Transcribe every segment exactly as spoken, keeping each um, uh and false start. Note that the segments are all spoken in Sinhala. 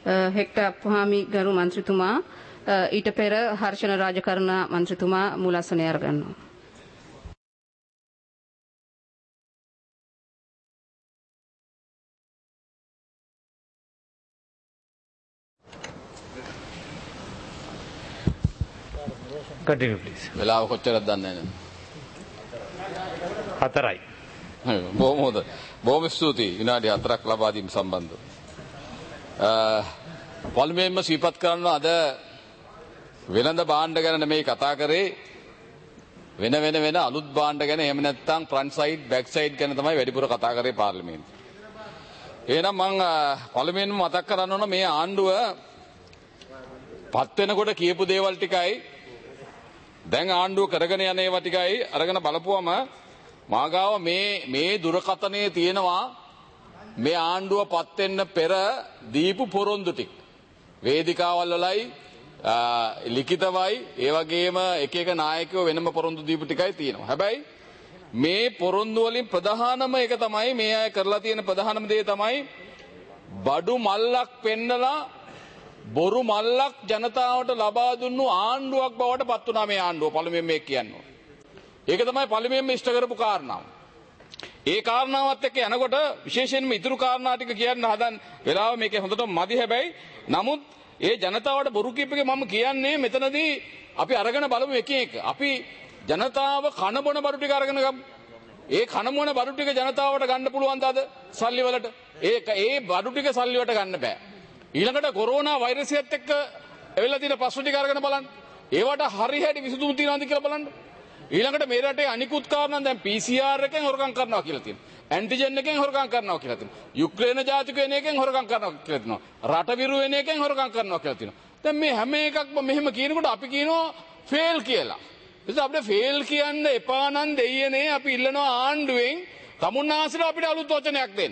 හෙක්ටර් අප්පුහාමි ගරු මන්ත්‍රීතුමා ඊට පෙර හර්ෂණ රාජකරණ මන්ත්‍රීතුමා මුලසනේ අරගන්නවා. Continue please. වෙලාව කොච්චරද දන්නේ නැහැ. හතරයි. බොහොම හොඳයි. බොහොම ස්තුතියි විනාඩි හතරක් ලබා දීම සම්බන්ධව. අ පළමුවෙන්ම සිහිපත් කරනවා අද වෙනද භාණ්ඩ ගැන නෙමෙයි කතා කරේ වෙන වෙන වෙන අලුත් භාණ්ඩ ගැන එහෙම නැත්නම් ෆ්‍රන්ට් සයිඩ් බෑක් සයිඩ් ගැන තමයි වැඩිපුර කතා කරේ පාර්ලිමේන්තුවේ. එහෙනම් මම පළමුවෙන්ම මතක් කරන්න ඕන මේ ආණ්ඩුව පත් වෙනකොට කියපු දේවල් ටිකයි දැන් ආණ්ඩුව කරගෙන යන ඒවා ටිකයි අරගෙන බලපුවම මාගාව මේ මේ දුරකථනයේ තියෙනවා මේ ආණ්ඩුව පත් වෙන්න පෙර දීපු පොරොන්දු ටික. වේදිකාවල් වලයි ලිඛිතවයි ඒ වගේම එක එක නායකයෝ වෙනම පොරොන්දු දීපු ටිකයි තියෙනවා. හැබැයි මේ පොරොන්දු වලින් ප්‍රධානම එක තමයි මේ අය කරලා තියෙන ප්‍රධානම දේ තමයි බඩු මල්ලක් පෙන්නලා බොරු මල්ලක් ජනතාවට ලබා දුන්නු ආණ්ඩුවක් බවට පත් වුණා මේ ආණ්ඩුව. පළමුවෙන් මේ කියන්නේ. ඒක තමයි පළමුවෙන්ම ඉෂ්ට කරපු කාරණාව. ඒ කාරණාවත් එක්ක යනකොට විශේෂයෙන්ම ඉතුරු කාරණා ටික කියන්න හදන වෙලාව මේකේ හොඳටම මදි. හැබැයි නමුත් ඒ ජනතාවට බොරු කීපකේ මම කියන්නේ මෙතනදී අපි අරගෙන බලමු එක එක. අපි ජනතාව කන බොන බඩු ටික අරගෙන ගමු. ඒ කන බොන බඩු ටික ජනතාවට ගන්න පුළුවන්ද අද සල්ලි වලට? ඒක ඒ බඩු ටික සල්ලි වලට ගන්න බෑ. ඊළඟට කොරෝනා වෛරසයත් එක්ක එවෙලා තියෙන ප්‍රශ්න ටික අරගෙන බලන්න. ඒවට හරි හැටි විසඳුම් තියනවාද කියලා බලන්න. ඊළඟට මේ රටේ අනිකුත් කාරණා දැන් පී සී ආර් එකෙන් හොරකම් කරනවා කියලා තියෙනවා. ඇන්ටිජන් එකෙන් හොරකම් කරනවා කියලා තියෙනවා. යුක්‍රේන ජාතික වෙන එකෙන් හොරකම් කරනවා කියලා තියෙනවා. රට විරු වෙන එකෙන් හොරකම් කරනවා කියලා තියෙනවා. දැන් මේ හැම එකක්ම මෙහෙම කියනකොට අපි කියනවා ෆේල් කියලා. ඉතින් අපිට ෆේල් කියන්න එපා නම් දෙයියනේ අපි ඉල්ලනවා ආණ්ඩුවෙන් තමුන්නාසලා අපිට අලුත් වචනයක් දෙන්න.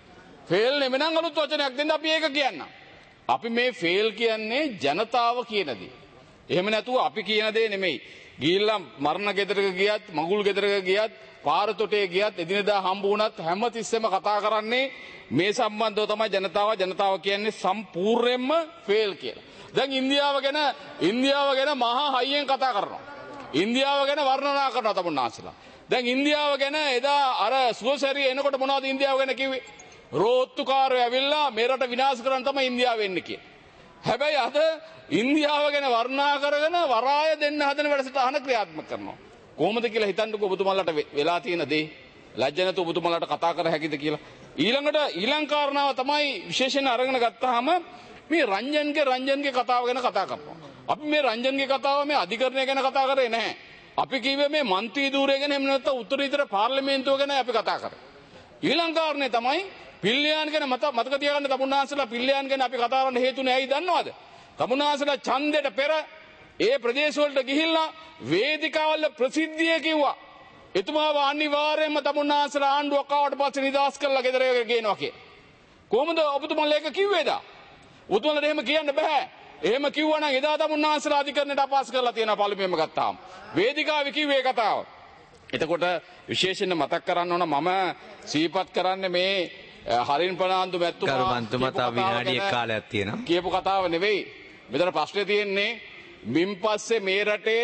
ෆේල් නෙමෙනම් අලුත් වචනයක් දෙන්න අපි ඒක කියන්නම්. අපි මේ ෆේල් කියන්නේ ජනතාව කියන දේ. එහෙම නැතුව අපි කියන දේ නෙමෙයි. ගිහිල්ලා මරණ ගෙදරක ගියත්, මගුල් ගෙදරක ගියත්, පාර තොටේ ගියත්, එදිනෙදා හම්බ වුණත් හැම තිස්සෙම කතා කරන්නේ මේ සම්බන්ධව තමයි ජනතාව ජනතාව කියන්නේ සම්පූර්ණයෙන්ම ෆේල් කියලා. දැන් ඉන්දියාව ගැන ඉන්දියාව ගැන මහා හයියෙන් කතා කරනවා. ඉන්දියාව ගැන වර්ණනා කරනවා තමුන්නාසලා. දැන් ඉන්දියාව ගැන එදා අර සුවසැරිය එනකොට මොනවද ඉන්දියාව ගැන කිව්වේ? රෝත්තුකාරයෝ ඇවිල්ලා මේ රට විනාශ කරන්න තමයි ඉන්දියාව එන්නේ කියලා. හැබැයි අද ඉන්දියාව ගැන වර්ණනා කරගෙන වරාය දෙන්න හදන වැඩසටහන ක්‍රියාත්මක කරනවා. කොහොමද කියලා හිතන්නකෝ ඔබතුමාලට වෙලා තියෙන දේ. ලැජ්ජ නැතුව ඔබතුමාලට කතා කර හැකිද කියලා. ඊළඟට ඊළඟ කාරණාව තමයි විශේෂයෙන් අරගෙන ගත්තාම මේ රංජන්ගේ රංජන්ගේ කතාව ගැන කතා කරනවා. අපි මේ රංජන්ගේ කතාව මේ අධිකරණය ගැන කතා කරේ නැහැ. අපි කිව්වේ මේ മന്ത്രി ධූරය ගැන එහෙම නැත්නම් උත්තරීතර පාර්ලිමේන්තුව ගැන අපි කතා කරා. ඊළඟ කාරණේ තමයි පිල්ලයන් ගැන මත මතක තියාගන්න තමුන්නාසලා පිල්ලයන් ගැන අපි කතා කරන්න හේතුනේ ඇයි දන්නවද? තමුන්නාසලා ඡන්දෙට පෙර ඒ ප්‍රදේශ වලට ගිහිල්ලා වේදිකාවල ප්‍රසිද්ධිය කිව්වා. එතුමාව අනිවාර්යයෙන්ම තමුන්නාසලා ආණ්ඩුවක් ආවට පස්සේ නිදාස් කරලා ගෙදර ගේනවා කියලා. කොහොමද ඔබතුමාලා ඒක කිව්වේද? ඔබතුමාලා එහෙම කියන්න බෑ. එහෙම කිව්වා නම් එදා තමුන්නාසලා අධිකරණයට අපහාස කරලා තියෙනවා පළමුවෙන්ම ගත්තාම. වේදිකාවේ කිව්වේ කතාව. එතකොට විශේෂයෙන් මතක් කරන්න ඕන මම සිහිපත් කරන්නේ මේ හරින් ප්‍රනාන්දු මැතිතුමා කරුමන්තුමා තව විනාඩියක් කාලයක් තියෙනවා. කියපු කතාව නෙවෙයි. මෙතන ප්‍රශ්නේ තියෙන්නේ මින් පස්සේ මේ රටේ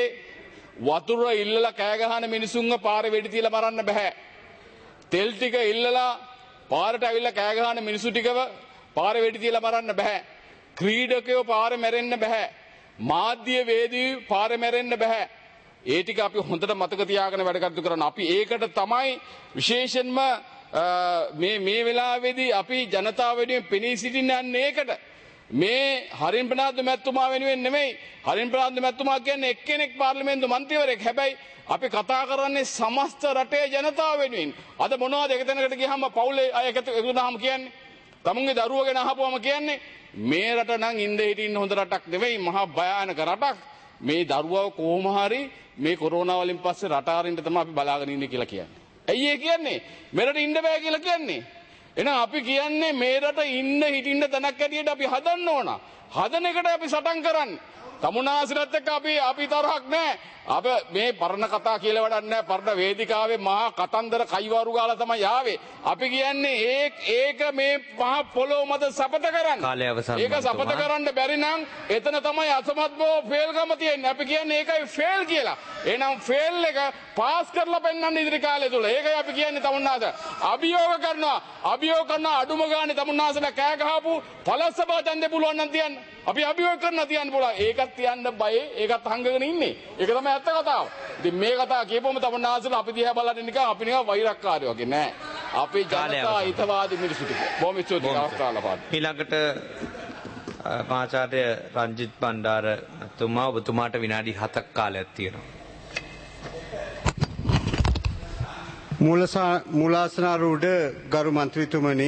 වතුර ඉල්ලලා කෑ ගහන මිනිසුන්ව පාරේ වෙඩි තියලා මරන්න බෑ. තෙල් ටික ඉල්ලලා පාරට ඇවිල්ලා කෑ ගහන මිනිසු ටිකව පාරේ වෙඩි තියලා මරන්න බෑ. ක්‍රීඩකයෝ පාරේ මැරෙන්න බෑ. මාධ්‍ය වේදී පාරේ මැරෙන්න බෑ. ඒ ටික අපි හොඳට මතක තියාගෙන වැඩ කටයුතු කරන්න. අපි ඒකට තමයි විශේෂයෙන්ම මේ මේ වෙලාවේදී අපි ජනතාව වෙනුවෙන් පෙනී සිටින්නේ ඒකට. මේ හරින් ප්‍රනාන්දු මැතිතුමා වෙනුවෙන් නෙමෙයි. හරින් ප්‍රනාන්දු මැතිතුමා කියන්නේ එක්කෙනෙක් පාර්ලිමේන්තු මන්ත්‍රීවරයෙක්. හැබැයි අපි කතා කරන්නේ සමස්ත රටේ ජනතාව වෙනුවෙන්. අද මොනවද එක තැනකට ගියාම පවුලේ අය එකතු වුණාම කියන්නේ? තමුන්ගේ දරුවෝ ගැන අහපුවම කියන්නේ මේ රට නම් ඉඳ හිටින්න හොඳ රටක් නෙවෙයි මහා භයානක රටක්. මේ දරුවව කොහොම හරි මේ කොරෝනා වලින් පස්සේ රට ආරින්න තමයි අපි බලාගෙන ඉන්නේ කියලා කියන්නේ. ඇයි ඒ කියන්නේ? මෙරට ඉන්න බෑ කියලා කියන්නේ. එහෙනම් අපි කියන්නේ මේ රට ඉන්න හිටින්න තැනක් ඇටියට අපි හදන්න ඕන. හදන එකට අපි සටන් කරන්නේ. තමුන්නාන්සලත් එක්ක අපි අපි තරහක් නැහැ. අප මේ පරණ කතා කියලා වැඩක් නැහැ. පරණ වේදිකාවේ මහා කතන්දර කයිවාරු ගාලා තමයි ආවේ. අපි කියන්නේ ඒ ඒක මේ මහා පොළොව මත සපත කරන්න. කාලය අවසන් ඒක සපත කරන්න බැරි නම් එතන තමයි අසමත් බව ෆේල්කම තියෙන්නේ. අපි කියන්නේ ඒකයි ෆේල් කියලා. එහෙනම් ෆේල් එක පාස් කරලා පෙන්නන්න ඉදිරි කාලය තුල. ඒකයි අපි කියන්නේ තමුන්නාන්ස. අභියෝග කරනවා. අභියෝග කරන අඩුම ගානේ තමුන්නාන්සලා කෑ ගහපු පළස්ස බව දැන් පුළුවන් නම් තියන්න. අපි අභියෝග කරනවා තියන්න පුළුවන්. ඒකත් තියන්න බයේ. ඒකත් හංගගෙන ඉන්නේ. ඒක තමයි ඇත්ත කතාව. ඉතින් මේ කතාව කියපුවම තමුන්නාන්සලා අපි දිහා බලන්නේ නිකන් අපි නිකන් වෛරක්කාරයෝ වගේ නෑ. අපි ජනතා හිතවාදී මිනිස්සු ටික. බොහොම ස්තුතියි අවස්ථාව ලබා දෙන්න. ඊළඟට මහාචාර්ය රංජිත් බණ්ඩාර තුමා ඔබතුමාට විනාඩි හතක් කාලයක් තියෙනවා. මූලාසනාරූඪ ගරු මන්ත්‍රීතුමනි,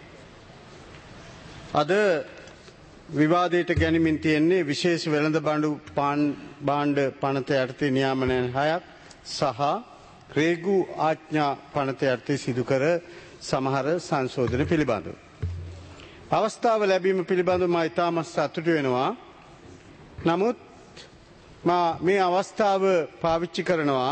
අද විවාදයට ගැනීමෙන් තියෙන්නේ විශේෂ වෙළඳ බඩු භාණ්ඩ පනත යටතේ නියාමනයන් හයක් සහ රේගු ආඥා පනත යටතේ සිදු කර සමහර සංශෝධන පිළිබඳව. අවස්ථාව ලැබීම පිළිබඳව මා ඉතාමත් සතුටු වෙනවා. නමුත් මා මේ අවස්ථාව පාවිච්චි කරනවා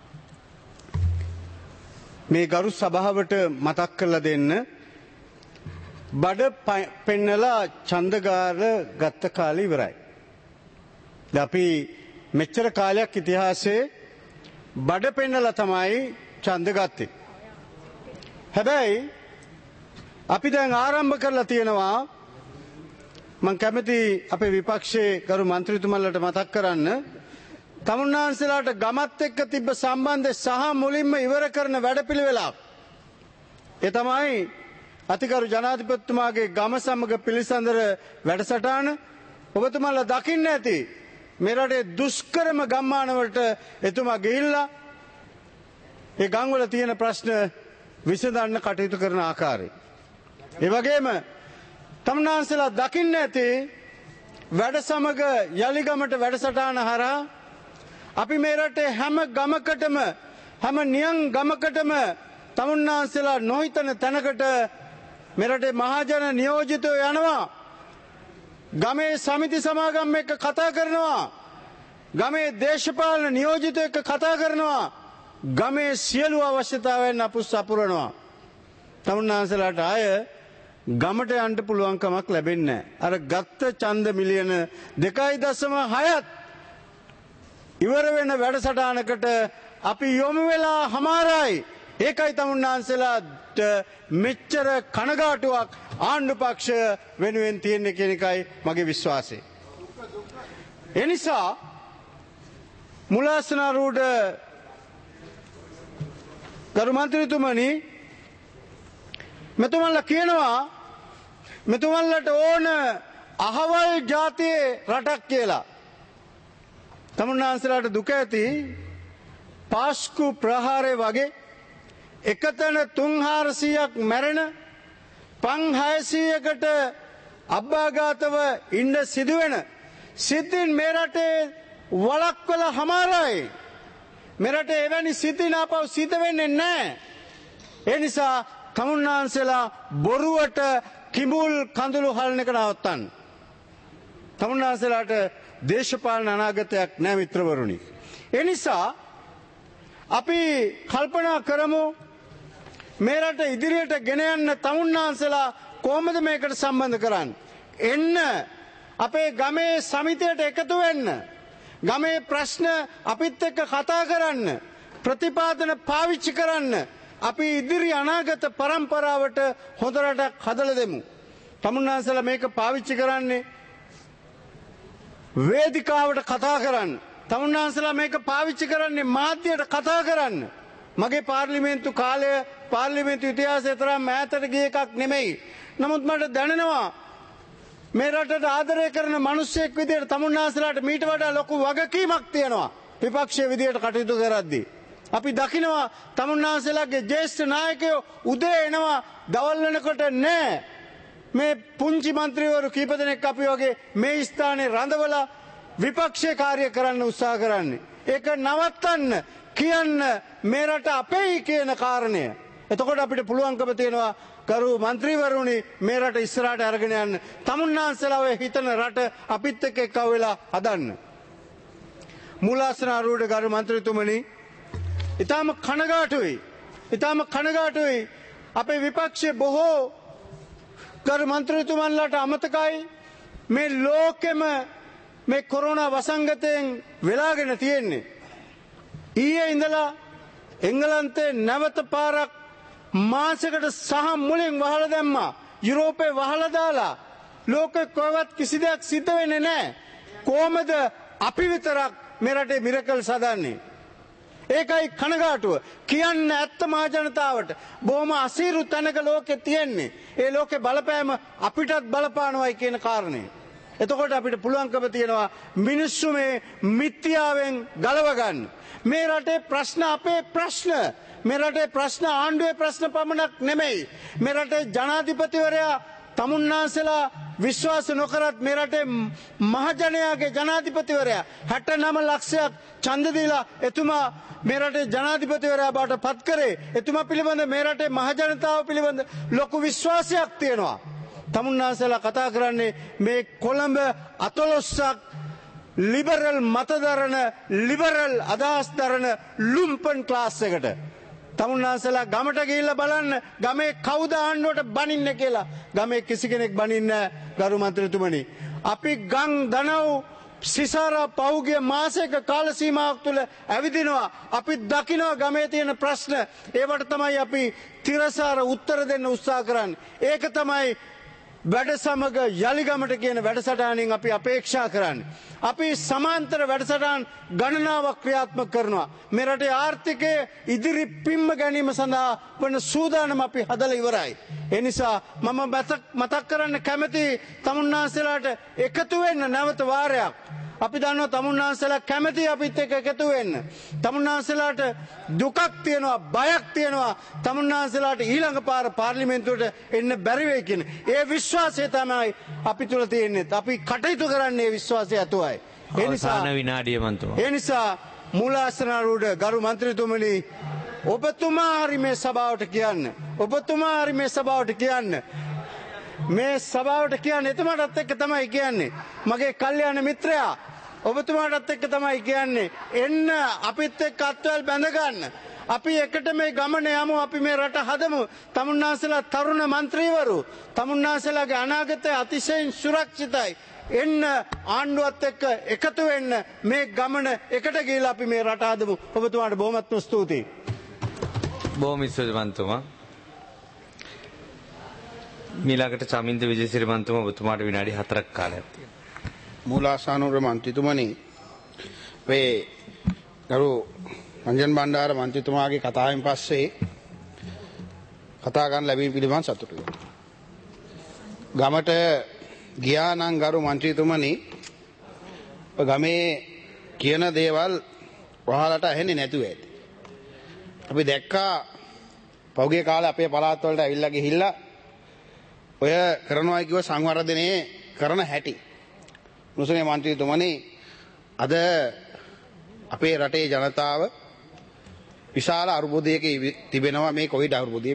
මේ ගරු සභාවට මතක් කරලා දෙන්න බඩ පෙන්නලා ඡන්දගාර ගත්ත කාලේ ඉවරයි. අපි මෙච්චර කාලයක් ඉතිහාසයේ බඩ පෙන්නලා තමයි ඡන්ද ගත්තේ. හැබැයි අපි දැන් ආරම්භ කරලා තියෙනවා, මම කැමති අපේ විපක්ෂයේ ගරු මන්ත්‍රීතුමන්ලට මතක් කරන්න, තමුන්නාන්සලාට ගමත් එක්ක තිබ්බ සම්බන්ධය සහ මුලින්ම ඉවර කරන වැඩපිළිවෙලක්. ඒ තමයි අතිගරු ජනාධිපතිතුමාගේ ගම සමග පිළිසඳර වැඩසටහන. ඔබතුමාලා දකින්න ඇති මේ රටේ දුෂ්කරම ගම්මානවලට එතුමා ගිහිල්ලා ඒ ගම්වල තියෙන ප්‍රශ්න විසඳන්න කටයුතු කරන ආකාරය. ඒ වගේම තමුන්නාන්සලා දකින්න ඇති වැඩ සමග යලිගමට වැඩසටහන හරහා අපි මේ රටේ හැම ගමකටම හැම නියං ගමකටම තමුන්නාන්සලා නොහිතන තැනකට මේ රටේ මහජන නියෝජිතයෝ යනවා. ගමේ සමිති සමාගම් එක්ක කතා කරනවා. ගමේ දේශපාලන නියෝජිතයෝ එක්ක කතා කරනවා. ගමේ සියලු අවශ්‍යතාවයන් අපුස් අපුරනවා. තමුන්නාන්සලාට ආය ගමට යන්න පුළුවන්කමක් ලැබෙන්නේ නැහැ. අර ගත්ත ඡන්ද මිලියන දෙකයි දශම හයත් ඉවර වෙන වැඩසටහනකට අපි යොමු වෙලා හමාරයි. ඒකයි තමුන්නාන්සලාට මෙච්චර කනගාටුවක් ආණ්ඩු පක්ෂ වෙනුවෙන් තියෙන්නේ කියන එකයි මගේ විශ්වාසය. ඒ නිසා මූලාසනාරූඪ ගරු මන්ත්‍රීතුමනි, මෙතුමන්ලා කියනවා මෙතුමන්ලට ඕන අහවල් ජාතියේ රටක් කියලා. තමුන්නාන්සලාට දුක ඇති පාස්කු ප්‍රහාරය වගේ එකතන තුන් හාරසීයක් මැරෙන පන් හයසීයකට අබ්බාඝාතව ඉන්න සිදුවෙන සිද්ධීන් මේ රටේ වළක්වල හමාරයි. මේ රටේ එවැනි සිද්ධීන් ආපහු සිද්ධ වෙන්නේ නැහැ. ඒ නිසා තමුන්නාන්සලා බොරුවට කිඹුල් කඳුළු හලන එක නවත්තන්න. තමුන්නාන්සලාට දේශපාලන අනාගතයක් නැහැ මිත්‍රවරුනි. ඒ නිසා අපි කල්පනා කරමු මේ රට ඉදිරියට ගෙන යන්න තමුන්නාන්සලා කොහොමද මේකට සම්බන්ධ කරන්නේ? එන්න අපේ ගමේ සමිතියට එකතු වෙන්න. ගමේ ප්‍රශ්න අපිත් එක්ක කතා කරන්න. ප්‍රතිපාදන පාවිච්චි කරන්න. අපි ඉදිරි අනාගත පරම්පරාවට හොඳ රටක් හදලා දෙමු. තමුන්නාන්සලා මේක පාවිච්චි කරන්නේ වේදිකාවට කතා කරන්න. තමුන්නාන්සලා මේක පාවිච්චි කරන්නේ මාධ්‍යයට කතා කරන්න. මගේ පාර්ලිමේන්තු කාලය පාර්ලිමේන්තු ඉතිහාසය තරම් ඈතට ගිය එකක් නෙමෙයි. නමුත් මට දැනෙනවා මේ රටට ආදරය කරන මිනිස්සෙක් විදියට තමුන්නාන්සලාට මීට වඩා ලොකු වගකීමක් තියෙනවා විපක්ෂයේ විදියට කටයුතු කරද්දී. අපි දකිනවා තමුන්නාන්සලාගේ ජ්‍යෙෂ්ඨ නායකයෝ උදේ එනවා දවල් වෙනකොට නෑ. මේ පුංචි මන්ත්‍රීවරු කීප දෙනෙක් අපි වගේ මේ ස්ථානයේ රඳවලා විපක්ෂයේ කාර්ය කරන්න උත්සාහ කරන්නේ. ඒක නවත්තන්න කියන්න මේ රට අපේ කියන කාරණය. එතකොට අපිට පුළුවන්කම තියෙනවා කරු මන්ත්‍රීවරුනි මේ රට ඉස්සරහට අරගෙන යන්න. තමුන්නාන්සලා ඔය හිතන රට අපිත් එක්ක එක්ව වෙලා හදන්න. මූලාසනාරූඪ ගරු මන්ත්‍රීතුමනි, ඊටාම කනගාටුයි. ඊටාම කනගාටුයි අපේ විපක්ෂයේ බොහෝ ගරු මන්ත්‍රීතුමන්ලාට අමතකයි මේ ලෝකෙම මේ කොරෝනා වසංගතයෙන් වෙලාගෙන තියෙන්නේ. ඊයේ ඉඳලා එංගලන්තේ නැවත පාරක් මාසයකට සහ මුලින් වහලා දැම්මා. යුරෝපේ වහලා දාලා ලෝකෙ කොහෙවත් කිසි දෙයක් සිද්ධ වෙන්නේ නැහැ. කොහමද අපි විතරක් මේ රටේ මිරකල් සදන්නේ? ඒකයි කනගාටුව. කියන්න ඇත්ත මහ ජනතාවට බොහොම අසීරු තැනක ලෝකෙ තියෙන්නේ. ඒ ලෝකේ බලපෑම අපිටත් බලපානවායි කියන කාරණේ. එතකොට අපිට පුළුවන්කම තියෙනවා මිනිස්සු මේ මිත්‍යාවෙන් ගලව ගන්න. මේ රටේ ප්‍රශ්න අපේ ප්‍රශ්න. මේ රටේ ප්‍රශ්න ආණ්ඩුවේ ප්‍රශ්න පමණක් නෙමෙයි. මේ රටේ ජනාධිපතිවරයා තමුන්නාන්සලා විශ්වාස නොකරත් මේ රටේ මහජනයාගේ ජනාධිපතිවරයා හැට නව ලක්ෂයක් ඡන්ද දීලා එතුමා මේ රටේ ජනාධිපතිවරයා බවට පත් කරේ. එතුමා පිළිබඳ මේ රටේ මහජනතාව පිළිබඳ ලොකු විශ්වාසයක් තියෙනවා. තමුන්නාන්සලා කතා කරන්නේ මේ කොළඹ අතලොස්සක් ලිබරල් මතදරන ලිබරල් අදහස් දරන ලුම්පන් ක්ලාස් එකට. තමුන්නාන්සලා ගමට ගිහිල්ලා බලන්න ගමේ කවුද ආණ්ඩුවට බනින්නේ කියලා. ගමේ කිසි කෙනෙක් බනින්නේ නැහැ ගරු මන්ත්‍රීතුමනි. අපි ගම් දනව් සිසාරා පහුගිය මාසයක කාල සීමාවක් තුළ ඇවිදිනවා. අපි දකිනවා ගමේ තියෙන ප්‍රශ්න. ඒවට තමයි අපි තිරසාර උත්තර දෙන්න උත්සාහ කරන්නේ. ඒක තමයි වැඩ සමග යලිගමට කියන වැඩසටහනින් අපි අපේක්ෂා කරන්නේ. අපි සමාන්තර වැඩසටහන් ගණනාවක් ක්‍රියාත්මක කරනවා. මේ රටේ ආර්ථිකය ඉදිරි පිම්ම ගැනීම සඳහා වන සූදානම අපි හදලා ඉවරයි. ඒ නිසා මම මතක් කරන්න කැමති තමුන්නාන්සලාට එකතු වෙන්න නැවත වාරයක්. අපි දන්නවා තමුන්නාන්සලා කැමති අපිත් එක්ක එකතු වෙන්න. තමුන්නාන්සලාට දුකක් තියෙනවා, බයක් තියෙනවා. තමුන්නාන්සලාට ඊළඟ පාර පාර්ලිමේන්තුවට එන්න බැරි වෙයි කියන ඒ විශ්වාසය තමයි අපි තුල තියෙන්නේ. අපි කටයුතු කරන්නේ ඒ විශ්වාසය ඇතුවයි. ඒ නිසා අවසාන විනාඩිය මන්තුමා. ඒ නිසා මූලාසනාරූඪ ගරු මන්ත්‍රීතුමනි, ඔබතුමා හරි මේ සභාවට කියන්න. ඔබතුමා හරි මේ සභාවට කියන්න. මේ සභාවට කියන්නේ එතුමාටත් එක්ක තමයි කියන්නේ. මගේ කල්යාණ මිත්‍රයා ඔබතුමාටත් එක්ක තමයි කියන්නේ. එන්න අපිත් එක්ක අත්වැල් බැඳ ගන්න. අපි එකට මේ ගමන යමු. අපි මේ රට හදමු. තමුන්නාන්සලා තරුණ മന്ത്രിවරු, තමුන්නාන්සලාගේ අනාගතය අතිශයින් සුරක්ෂිතයි. එන්න ආණ්ඩුවත් එක්ක එකතු වෙන්න. මේ ගමන එකට ගිහිල්ලා අපි මේ රට හදමු. ඔබතුමාට බොහොමත්ම ස්තුතියි. බොහොම ස්තුතියි මන්තුමා. මීළඟට චමින්ද විජේසිරි මන්තුමා ඔබතුමාට විනාඩි හතරක් කාලයක් තියෙනවා. මූලාසනාරූඪ මන්ත්‍රීතුමනි, මේ ගරු රංජන් බණ්ඩාර මන්ත්‍රීතුමාගේ කතාවෙන් පස්සේ කතා ගන්න ලැබීම පිළිබඳ සතුටුයි. ගමට ගියා නම් ගරු මන්ත්‍රීතුමනි, ගමේ කියන දේවල් ඔයාලට ඇහෙන්නේ නැතුව ඇති. අපි දැක්කා පහුගිය කාලේ අපේ පළාත් වලට ඇවිල්ලා ගිහිල්ලා ඔය කරනවා කිව්ව සංවර්ධනයේ කරන හැටි. මුසුනේ මන්ත්‍රීතුමනි, අද අපේ රටේ ජනතාව විශාල අර්බුදයක තිබෙනවා මේ කොවිඩ් අර්බුදය.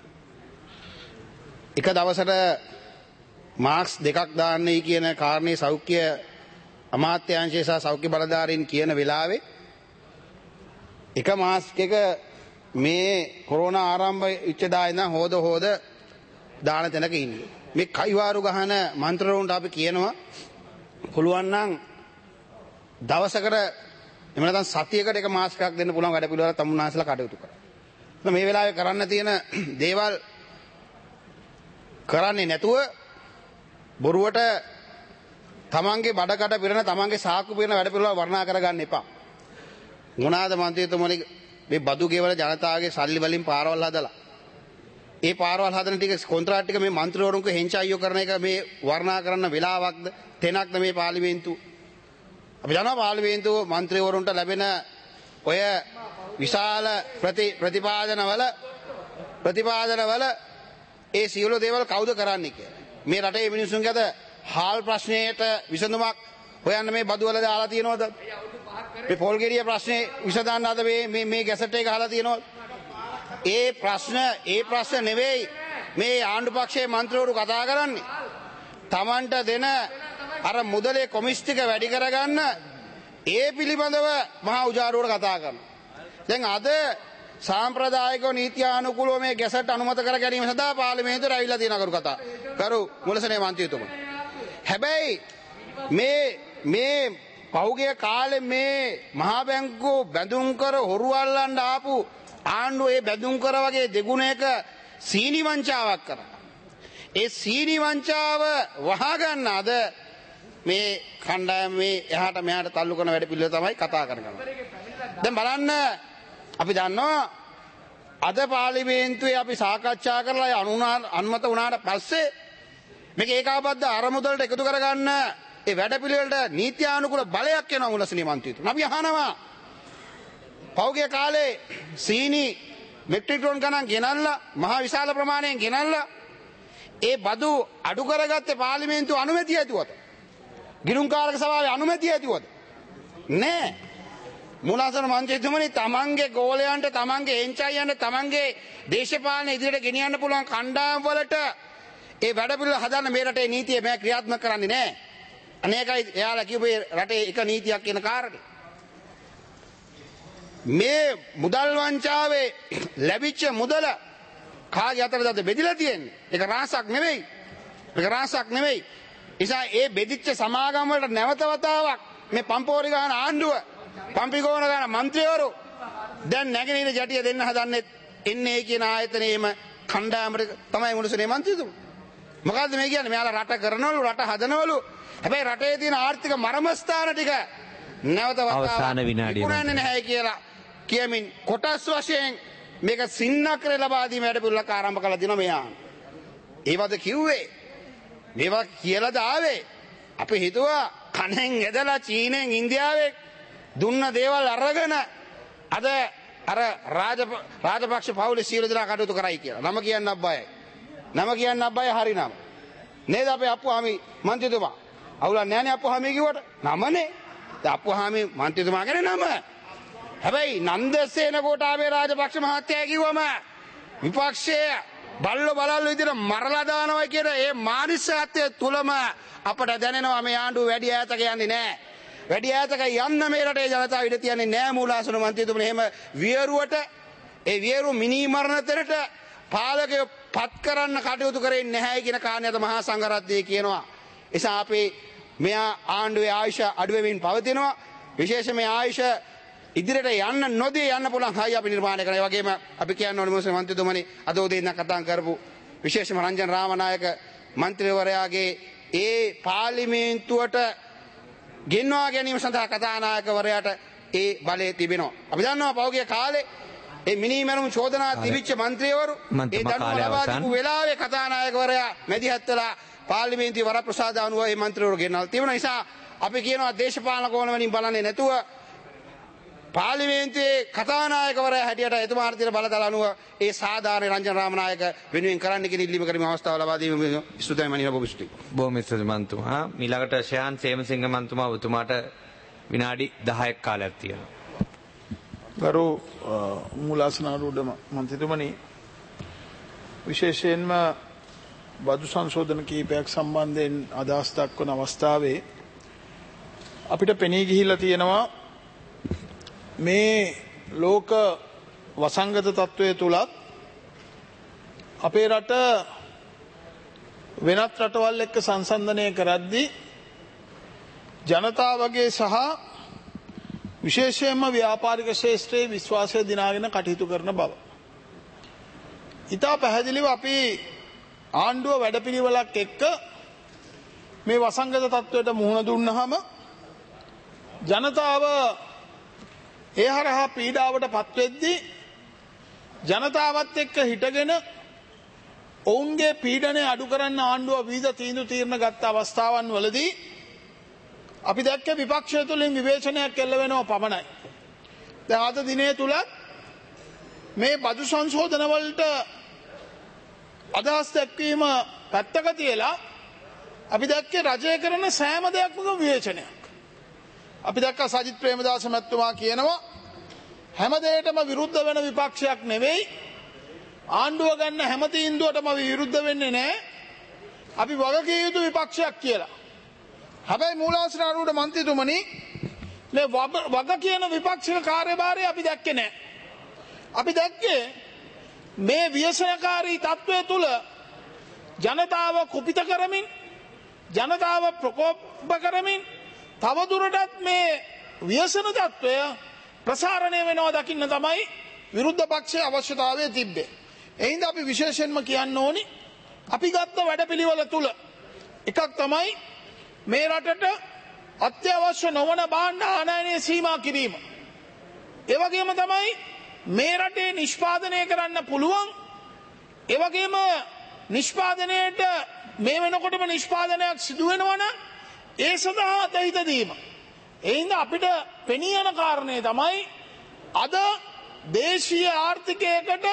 එක දවසට මාස්ක් දෙකක් දාන්නයි කියන කාරණේ සෞඛ්‍ය අමාත්‍යාංශය සහ සෞඛ්‍ය බලධාරීන් කියන වෙලාවේ එක මාස්ක් එක මේ කොරෝනා ආරම්භ වෙච්ච දා ඉඳන් හොද හොද දාන තැනක ඉන්නේ. මේ කයිවාරු ගහන මන්ත්‍රවරුන්ට අපි කියනවා පුළුවන් නම් දවසකට එහෙම නැත්නම් සතියකට එක මාස්ක් එකක් දෙන්න පුළුවන් වැඩ පිළිවෙල තමුන්නාන්සලා කටයුතු කරා. මේ වෙලාවේ කරන්න තියෙන දේවල් කරන්නේ නැතුව බොරුවට තමන්ගේ බඩකට පිරෙන තමන්ගේ සාක්කු පිරෙන වැඩ පිළිවෙල වර්ණනා කරගන්න එපා. මොනවාද මන්ත්‍රීතුමනි මේ බදු ගෙවල ජනතාවගේ සල්ලි වලින් පාරවල් හදලා ඒ පාරවල් හදන ටික කොන්ත්‍රාත් ටික මේ മന്ത്രിවරුන්ගේ හෙන්චායියෝ කරන එක මේ වර්ණනා කරන්න වෙලාවක්ද තැනක්ද මේ පාර්ලිමේන්තුව? අපි දන්නවා පාර්ලිමේන්තුව മന്ത്രിවරුන්ට ලැබෙන ඔය විශාල ප්‍රති ප්‍රතිපාදනවල ප්‍රතිපාදනවල ඒ සියලු දේවල් කවුද කරන්නේ කියලා. මේ රටේ මිනිස්සුන්ගේ අද හාල් ප්‍රශ්නයට විසඳුමක් හොයන්න මේ බදු වල දාලා තියෙනවද? මේ පොල් ගෙඩිය ප්‍රශ්නේ විසඳන්න අද මේ මේ මේ ගැසට් එක අහලා තියෙනවද? ඒ ප්‍රශ්න ඒ ප්‍රශ්න නෙවෙයි මේ ආණ්ඩු පක්ෂයේ මන්ත්‍රීවරු කතා කරන්නේ තමන්ට දෙන අර මුදලේ කොමිස් ටික වැඩි කරගන්න ඒ පිළිබඳව මහා උජාරුවට කතා කරනවා. දැන් අද සාම්ප්‍රදායික නීත්‍යානුකූලව මේ ගැසට් අනුමත කර ගැනීම සඳහා පාර්ලිමේන්තුවට ඇවිල්ලා තියෙන කරු කතා. කරු මුලසනේ මන්ත්‍රීතුමා. හැබැයි මේ මේ පෞගේ කාලේ මේ මහා බැංකුව බැඳුම් කර හොරු අල්ලන්න ආපු ආණ්ඩුව ඒ බැඳුම් කර වගේ දෙගුණයක සීනි වංචාවක් කරා. ඒ සීනි වංචාව වහගන්න අද මේ කණ්ඩායම මේ එහාට මෙහාට තල්ලු කරන වැඩ පිළිවෙල තමයි කතා කරන්නේ. දැන් බලන්න අපි දන්නවා අද පාර්ලිමේන්තුවේ අපි සාකච්ඡා කරලා ඒ අනුමත වුණාට පස්සේ මේක ඒකාබද්ධ අරමුදලට එකතු කරගන්න ඒ වැඩ පිළිවෙලට නීත්‍යානුකූල බලයක් එනවා මුලසනේ මන්ත්‍රීතුමා. අපි අහනවා පෞගේ කාලේ සීනි මෙට්‍රික් ටන් ගණන් ගෙනල්ලා මහා විශාල ප්‍රමාණයෙන් ගෙනල්ලා ඒ බදු අඩු කරගත්තේ පාර්ලිමේන්තුව අනුමැතිය ඇතුවද? ගිණුම්කාරක සභාවේ අනුමැතිය ඇතුවද? නෑ. මුලාසන මන්ත්‍රීතුමනි තමන්ගේ ගෝලයන්ට තමන්ගේ එන්චයියන්ට තමන්ගේ දේශපාලන ඉදිරියට ගෙනියන්න පුළුවන් කණ්ඩායම් වලට ඒ වැඩ පිළිවෙල හදන්න මේ රටේ නීතිය මම ක්‍රියාත්මක කරන්නේ නෑ. අනේකයි එයාලා කියපේ රටේ එක නීතියක් කියන කාරණේ. මේ මුදල් වංචාවේ ලැබිච්ච මුදල කාගේ අතරද බෙදිලා තියෙන්නේ? ඒක රාසක් නෙවෙයි. ඒක රාසක් නෙවෙයි. නිසා ඒ බෙදිච්ච සමාගම් වලට නැවත වතාවක් මේ පම්පෝරි ගහන ආණ්ඩුව පම්පිගෝන ගහන മന്ത്രിවරු දැන් නැගෙනහිර ජටිය දෙන්න හදන්නේ එන්නේ කියන ආයතනයේම කණ්ඩායමට තමයි මුලසනේ මන්ත්‍රීතුමා. මොකද්ද මේ කියන්නේ? මෙයාලා රට කරනවලු රට හදනවලු. හැබැයි රටේ තියෙන ආර්ථික මරමස්ථාන ටික නැවත වතාවක් විකුණන්නේ නැහැ කියලා කියමින් කොටස් වශයෙන් මේක සින්නක්‍රේ ලබා දීම වැඩ පිළිවෙලක් ආරම්භ කළා දිනවා මෙයා. ඒවද කිව්වේ? මේවා කියලාද ආවේ? අපි හිතුවා කණෙන් ඇදලා චීනෙන් ඉන්දියාවේ දුන්න දේවල් අරගෙන අද අර රාජ රාජපක්ෂ පවුලේ සියලු දෙනා කටයුතු කරයි කියලා. නම කියන්න අබ්බයයි. නම කියන්න අබ්බයයි හරි නම. නේද අපේ අප්පුහාමි මන්ත්‍රීතුමා? අවුලක් නැහැ නේ අප්පුහාමි කිව්වට. නමනේ. දැන් අප්පුහාමි මන්ත්‍රීතුමා ගැන නම. හැබැයි නන්දසේන කොටාවේ රාජපක්ෂ මහත්තයා කිව්වම විපක්ෂයේ බල්ලෝ බලල්ලෝ විදිහට මරලා දානවා කියන ඒ මානසිකත්වය තුලම අපට දැනෙනවා මේ ආණ්ඩුව වැඩි ඈතක යන්නේ නැහැ. වැඩි ඈතක යන්න මේ රටේ ජනතාව ඉඩ තියන්නේ නැහැ මූලාසන මන්ත්‍රීතුමනි. එහෙම වියරුවට ඒ වියරු මිනී මරණ තැනට පාලකයෝ පත් කරන්න කටයුතු කරන්නේ නැහැ කියන කාරණේද මහා සංඝරත්නය කියනවා. එසා අපේ මෙයා ආණ්ඩුවේ ආයුෂ අඩු වෙමින් පවතිනවා. විශේෂයෙන් මේ ආයුෂ ඉදිරියට යන්න නොදී යන්න පුළුවන් හයි අපි නිර්මාණය කරනවා. ඒ වගේම අපි කියන්න ඕනේ මොකද මන්ත්‍රීතුමනි අද උදේ ඉඳන් කතා කරපු විශේෂම රංජන් රාමනායක මන්ත්‍රීවරයාගේ ඒ පාර්ලිමේන්තුවට ගෙන්වා ගැනීම සඳහා කතානායකවරයාට ඒ බලය තිබෙනවා. අපි දන්නවා පෞගේ කාලේ ඒ මිනිමරුම් චෝදනා තිබිච්ච මන්ත්‍රීවරු ඒ දඬුවම ලබා දීපු වෙලාවේ කතානායකවරයා මැදිහත් වෙලා පාර්ලිමේන්තුවේ වරප්‍රසාද අනුව ඒ මන්ත්‍රීවරු ගෙනල්ලා තිබුණ නිසා අපි කියනවා දේශපාලන කෝණ වලින් බලන්නේ නැතුව පාර්ලිමේන්තුවේ කතානායකවරයා හැටියට එතුමාට තියෙන බලතල අනුව ඒ සාධාරණ රංජන රාමනායක වෙනුවෙන් කරන්න කියන ඉල්ලීම කරමින් අවස්ථාව ලබා දීම ස්තුතියි මනින බොහොම ස්තුතියි. බොහොම ස්තුතියි මන්තුමා. ඊළඟට ශයාන් සේමසිංහ මන්තුමා ඔබතුමාට විනාඩි දහයක් කාලයක් තියෙනවා. ගරු මූලාසනාරූඪ මන්ත්‍රීතුමනි, විශේෂයෙන්ම බදු සංශෝධන කීපයක් සම්බන්ධයෙන් අදහස් දක්වන අවස්ථාවේ අපිට පෙනී ගිහිල්ලා තියෙනවා මේ ලෝක වසංගත තත්ත්වය තුලත් අපේ රට වෙනත් රටවල් එක්ක සංසන්දනය කරද්දී ජනතාවගේ සහ විශේෂයෙන්ම ව්‍යාපාරික ශාස්ත්‍රයේ විශ්වාසය දිනාගෙන කටයුතු කරන බව. ඉතා පැහැදිලිව අපි ආණ්ඩුව වැඩපිළිවෙලක් එක්ක මේ වසංගත තත්ත්වයට මුහුණ දුන්නාම ජනතාව ඒ හරහා පීඩාවට පත්වෙද්දී ජනතාවත් එක්ක හිටගෙන ඔවුන්ගේ පීඩනය අඩු කරන්න ආණ්ඩුව විවිධ තීන්දුව තීරණ ගත්ත අවස්ථාවන් වලදී අපි දැක්ක විපක්ෂය තුළින් විවේචනයක් එල්ල වෙනවා පමණයි. දැන් අද දිනේ තුලත් මේ බදු සංශෝධන වලට අදහස් දැක්වීම පැත්තක තියලා අපි දැක්කේ රජය කරන සෑම දෙයක්ම විවේචනයක්. අපි දැක්ක සජිත් ප්‍රේමදාස මැතිතුමා කියනවා හැම දෙයකටම විරුද්ධ වෙන විපක්ෂයක් නෙවෙයි ආණ්ඩුව ගන්න හැම තීන්දුවටම අපි විරුද්ධ වෙන්නේ නැහැ. අපි වගකිය යුතු විපක්ෂයක් කියලා. හැබැයි මූලාශ්‍ර ආරූඪ මන්ත්‍රීතුමනි මේ වග කියන විපක්ෂික කාර්යභාරය අපි දැක්කේ නැහැ. අපි දැක්කේ මේ ව්‍යසනකාරී තත්ත්වය තුල ජනතාව කුපිත කරමින් ජනතාව ප්‍රකෝප කරමින් තවදුරටත් මේ ව්‍යසන තත්ත්වය ප්‍රසාරණය වෙනවා දකින්න තමයි විරුද්ධ පක්ෂයේ අවශ්‍යතාවය තිබ්බේ. එයින්ද අපි විශේෂයෙන්ම කියන්න ඕනි අපි ගත්ත වැඩපිළිවෙල තුල එකක් තමයි මේ රටට අත්‍යවශ්‍ය නොවන භාණ්ඩ ආනයනය සීමා කිරීම. ඒ වගේම තමයි මේ රටේ නිෂ්පාදනය කරන්න පුළුවන් ඒ වගේම නිෂ්පාදනයට මේ වෙනකොටම නිෂ්පාදනයක් සිදු වෙනවා නම් ඒ සඳහා අතහිත දීම. එයින්ද අපිට පෙනී යන කාරණේ තමයි අද දේශීය ආර්ථිකයකට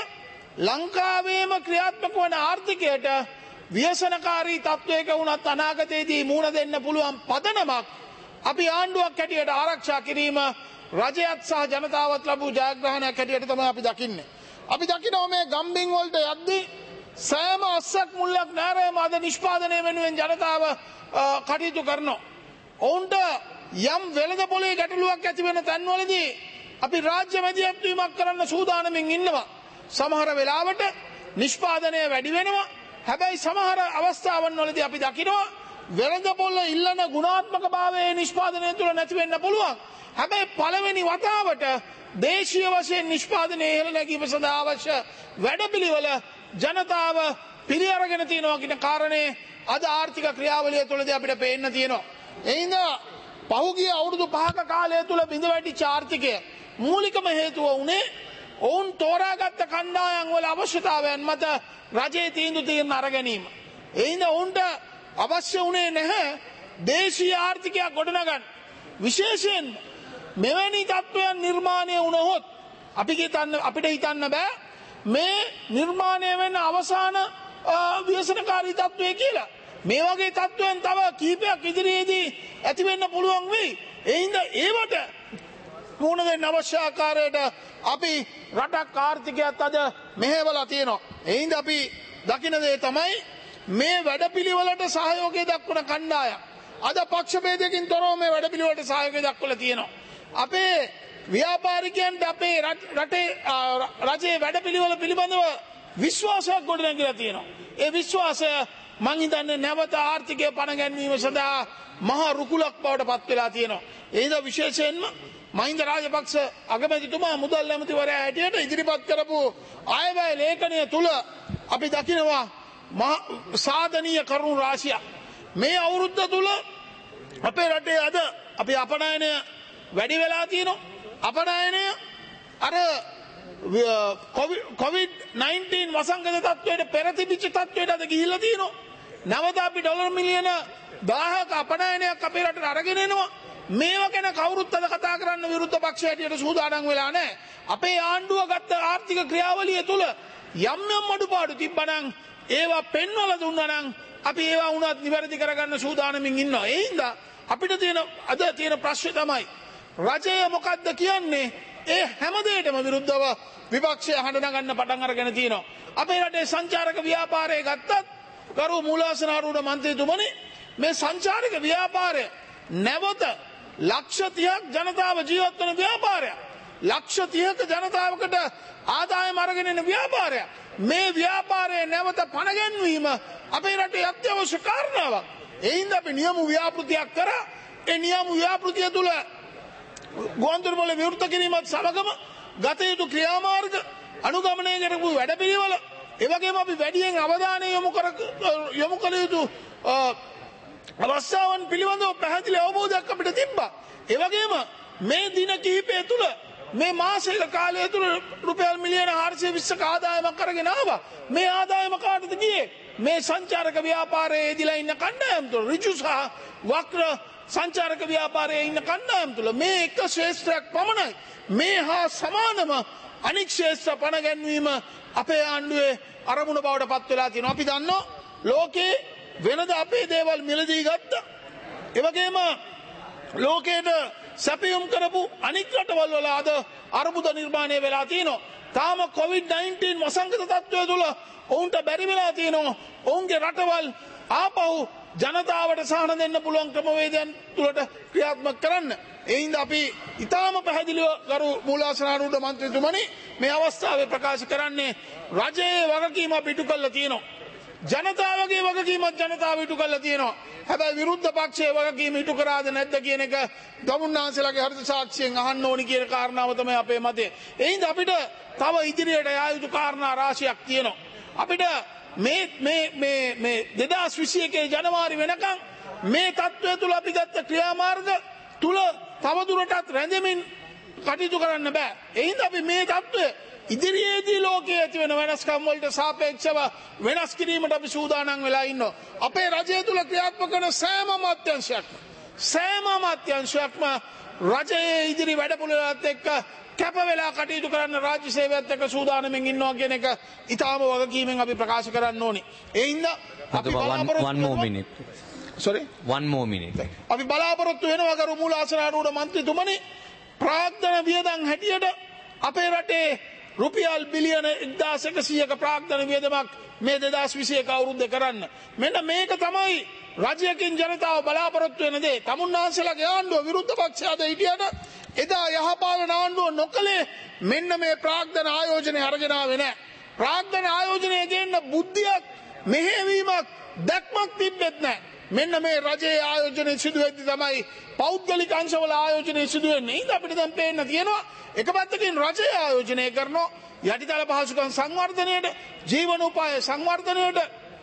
ලංකාවේම ක්‍රියාත්මක වන ආර්ථිකයට ව්‍යසනකාරී තත්ත්වයක වුණත් අනාගතයේදී මුහුණ දෙන්න පුළුවන් පදනමක් අපි ආණ්ඩුවක් හැටියට ආරක්ෂා කිරීම රජයත් සහ ජනතාවත් ලැබූ ජයග්‍රහණයක් හැටියට තමයි අපි දකින්නේ. අපි දකිනවා මේ ගම්බින් වලට යද්දී සෑම අස්සක් මුල්ලක් නැරෙම අද නිෂ්පාදනය වෙනුවෙන් ජනතාව කටයුතු කරනවා. ඔවුන්ට යම් වෙළඳ පොලේ ගැටලුවක් ඇති වෙන තැන්වලදී අපි රාජ්‍ය මැදිහත් වීමක් කරන්න සූදානමින් ඉන්නවා. සමහර වෙලාවට නිෂ්පාදනය වැඩි වෙනවා. හැබැයි සමහර අවස්ථාවන් වලදී අපි දකිනවා වෙළඳ පොළ ඉල්ලන ගුණාත්මක භාවයේ නිෂ්පාදනය තුළ නැති වෙන්න පුළුවන්. හැබැයි පළවෙනි වතාවට දේශීය වශයෙන් නිෂ්පාදනය ඉහළ නැගීම සඳහා අවශ්‍ය වැඩපිළිවෙල ජනතාව පිළි අරගෙන තියෙනවා කියන කාරණේ අද ආර්ථික ක්‍රියාවලිය තුළදී අපිට පේන්න තියෙනවා. එයින්ද පහුගිය අවුරුදු පහක කාලය තුළ බිඳ වැටිච්ච ආර්ථිකය මූලිකම හේතුව උනේ ඔවුන් තෝරාගත්ත කණ්ඩායම් වල අවශ්‍යතාවයන් මත රජයේ තීන්දුව తీරන අරගැනීම. එයින්ද ඔවුන්ට අවශ්‍ය උනේ නැහැ දේශීය ආර්ථිකයක් ගොඩනගන්න. විශේෂයෙන් මෙවැනි තත්ත්වයන් නිර්මාණය වුණොත් අපි හිතන්න අපිට හිතන්න බෑ මේ නිර්මාණය වෙන අවසාන ව්‍යසනකාරී තත්ත්වය කියලා. මේ වගේ තත්ත්වයන් තව කීපයක් ඉදිරියේදී ඇති වෙන්න පුළුවන් වෙයි. එයින්ද ඒවට මුහුණ දෙන්න අවශ්‍ය ආකාරයට අපි රටක් ආර්ථිකයත් අද මෙහෙवला තියෙනවා. එයින්ද අපි දකින දේ තමයි මේ වැඩපිළිවෙලට සහයෝගය දක්වන කණ්ඩායම් අද පක්ෂ ભેදකින් තොරව මේ වැඩපිළිවෙලට සහයෝගය දක්වලා තියෙනවා. අපේ ව්‍යාපාරිකයන්ට අපේ රටේ රජයේ වැඩපිළිවෙල පිළිබඳව විශ්වාසයක් ගොඩනැගිලා තියෙනවා. ඒ විශ්වාසය මං හිතන්නේ නැවත ආර්ථිකය පණ ගැන්වීම සඳහා මහා රුකුලක් බවට පත් වෙලා තියෙනවා. ඒද විශේෂයෙන්ම මහින්ද රාජපක්ෂ අගමැතිතුමා මුදල් ඇමතිවරයා හැටියට ඉදිරිපත් කරපු ආයවැය ලේඛනය තුල අපි දකිනවා සාධනීය කරුණු රාශියක්. මේ අවුරුද්ද තුල අපේ රටේ අද අපි අපනයනය වැඩි වෙලා තියෙනවා. අපනයනය අර කොවිඩ් නයින්ටීන් වසංගත තත්ත්වයට පෙර තිබිච්ච තත්ත්වයට අද ගිහිල්ලා තියෙනවා. නැවත අපි ඩොලර් මිලියන දහයක අපනයනයක් අපේ රටට අරගෙන එනවා. මේවා ගැන කවුරුත් අද කතා කරන්න විරුද්ධ පක්ෂ හැටියට සූදානම් වෙලා නැහැ. අපේ ආණ්ඩුව ගත්ත ආර්ථික ක්‍රියාවලිය තුල යම් යම් අඩුපාඩු තිබ්බනම් ඒවා පෙන්වලා දුන්නා නම් අපි ඒවා වුණත් නිවැරදි කරගන්න සූදානමින් ඉන්නවා. ඒ හින්දා අපිට තියෙන අද තියෙන ප්‍රශ්නේ තමයි රජය මොකද්ද කියන්නේ? ඒ හැම දෙයකටම විරුද්ධව විපක්ෂය හඬ නගන්න පටන් අරගෙන තියෙනවා. අපේ රටේ සංචාරක ව්‍යාපාරය ගත්තත් ගරු මූලාසන ආරූඪ මන්ත්‍රීතුමනි මේ සංචාරක ව්‍යාපාරය නැවත ලක්ෂ තිහක් ජනතාව ජීවත් වන ව්‍යාපාරයක්. ලක්ෂ තිහක ජනතාවකට ආදායම අරගෙන එන ව්‍යාපාරයක්. මේ ව්‍යාපාරය නැවත පණ ගැන්වීම අපේ රටේ අත්‍යවශ්‍ය කාරණාවක්. ඒ හින්දා අපි නියම ව්‍යාපෘතියක් කරා. ඒ නියම ව්‍යාපෘතිය තුල ගුවන්තොටුපොළ විවෘත කිරීමත් සමගම ගත යුතු ක්‍රියාමාර්ග අනුගමනය කරපු වැඩපිළිවෙල ඒ වගේම අපි වැඩියෙන් අවධානය යොමු කර යොමු කළ යුතු අවස්ථාවන් පිළිබඳව පැහැදිලි අවබෝධයක් අපිට තිබ්බා. ඒ වගේම මේ දින කිහිපය තුල මේ මාසයක කාලය තුල රුපියල් මිලියන හාරසිය විස්සක ආදායමක් අරගෙන ආවා. මේ ආදායම කාටද ගියේ? මේ සංචාරක ව්‍යාපාරයේ යෙදিলা ඉන්න කණ්ඩායම් තුල ඍජු සහ වක්‍ර සංචාරක ව්‍යාපාරයේ ඉන්න කණ්ඩායම් තුල මේ එක ශ්‍රේෂ්ඨයක් පමණයි. මේ හා සමානම අනික් ශ්‍රේෂ්ඨ පණ ගැන්වීම අපේ ආණ්ඩුවේ අරමුණ බවට පත් වෙලා තියෙනවා. අපි දන්නවා ලෝකේ වෙනද අපේ දේවල් මිලදී ගත්තා. ඒ වගේම ලෝකයට සැපයුම් කරපු අනික් රටවල් වල අද අර්බුද නිර්මාණය වෙලා තියෙනවා. තාම කොවිඩ් නයින්ටීන් වසංගත තත්ත්වය තුළ ඔවුන්ට බැරි වෙලා තියෙනවා ඔවුන්ගේ රටවල් ආපහු ජනතාවට සහන දෙන්න පුළුවන් ක්‍රමවේදයන් තුළට ක්‍රියාත්මක කරන්න. එයින්ද අපි ඉතාම පැහැදිලිව ගරු මූලාසනාරූඪ මන්ත්‍රීතුමනි මේ අවස්ථාවේ ප්‍රකාශ කරන්නේ රජයේ වගකීම අපි ඉටු කරලා තියෙනවා. ජනතාවගේ වගකීමත් ජනතාව ඉටු කරලා තියෙනවා. හැබැයි විරුද්ධ පක්ෂයේ වගකීම ඉටු කරාද නැද්ද කියන එක ගමුන්නාන්සේලාගේ හෘද සාක්ෂියෙන් අහන්න ඕනි කියන කාරණාව තමයි අපේ මතය. එයින්ද අපිට තව ඉදිරියට යා යුතු කාරණා රාශියක් තියෙනවා. අපිට මේ මේ මේ මේ දෙදාස් විසි එකේ ජනවාරි වෙනකන් මේ තත්ත්වය තුළ අපි ගත්ත ක්‍රියාමාර්ග තුළ තවදුරටත් රැඳෙමින් කටයුතු කරන්න බෑ. එයින්ද අපි මේ තත්ත්වය ඉදිරියේදී ලෝකයේ ඇති වෙන වෙනස්කම් වලට සාපේක්ෂව වෙනස් කිරීමට අපි සූදානම් වෙලා ඉන්නවා. අපේ රජය තුල ක්‍රියාත්මක කරන සෑම අමාත්‍යාංශයක්ම සෑම අමාත්‍යාංශයක්ම රජයේ ඉදිරි වැඩපිළිවෙලත් එක්ක කැප වෙලා කටයුතු කරන්න රාජ්‍ය සේවයත් එක්ක සූදානම්ෙන් ඉන්නවා කියන එක ඊටාම වගකීමෙන් අපි ප්‍රකාශ කරන්න ඕනේ. ඒ හින්දා අපි one more minute. sorry one more minute. අපි බලාපොරොත්තු වෙනවා ගරු මූලාසනාරූඪ මන්ත්‍රීතුමනි ප්‍රාග්ධන වියදම් හැටියට අපේ රටේ රුපියල් බිලියන එක්දාස් එකසීයක ප්‍රාග්ධන වියදමක් මේ දෙදාස් විසි එක අවුරුද්දේ කරන්න. මෙන්න මේක තමයි රජයකින් ජනතාව බලාපොරොත්තු වෙන දේ. තමුන්නාන්සේලාගේ ආණ්ඩුව විරුද්ධ පක්ෂයද හිටියට එදා යහපාලන ආණ්ඩුව නොකලේ මෙන්න මේ ප්‍රාග්ධන ආයෝජනය අරගෙන ආවේ නැහැ. ප්‍රාග්ධන ආයෝජනය ගේන්න බුද්ධියක් මෙහෙවීමක් දැක්මක් තිබෙත් නැහැ. මෙන්න මේ රජයේ ආයෝජනය සිදු වෙද්දි තමයි පෞද්ගලික අංශවල ආයෝජනය සිදු වෙන්නේ. ඉතින් අපිට දැන් පේන්න තියෙනවා එක පැත්තකින් රජය ආයෝජනය කරනවා යටිතල පහසුකම් සංවර්ධනයට, ජීවනෝපාය සංවර්ධනයට,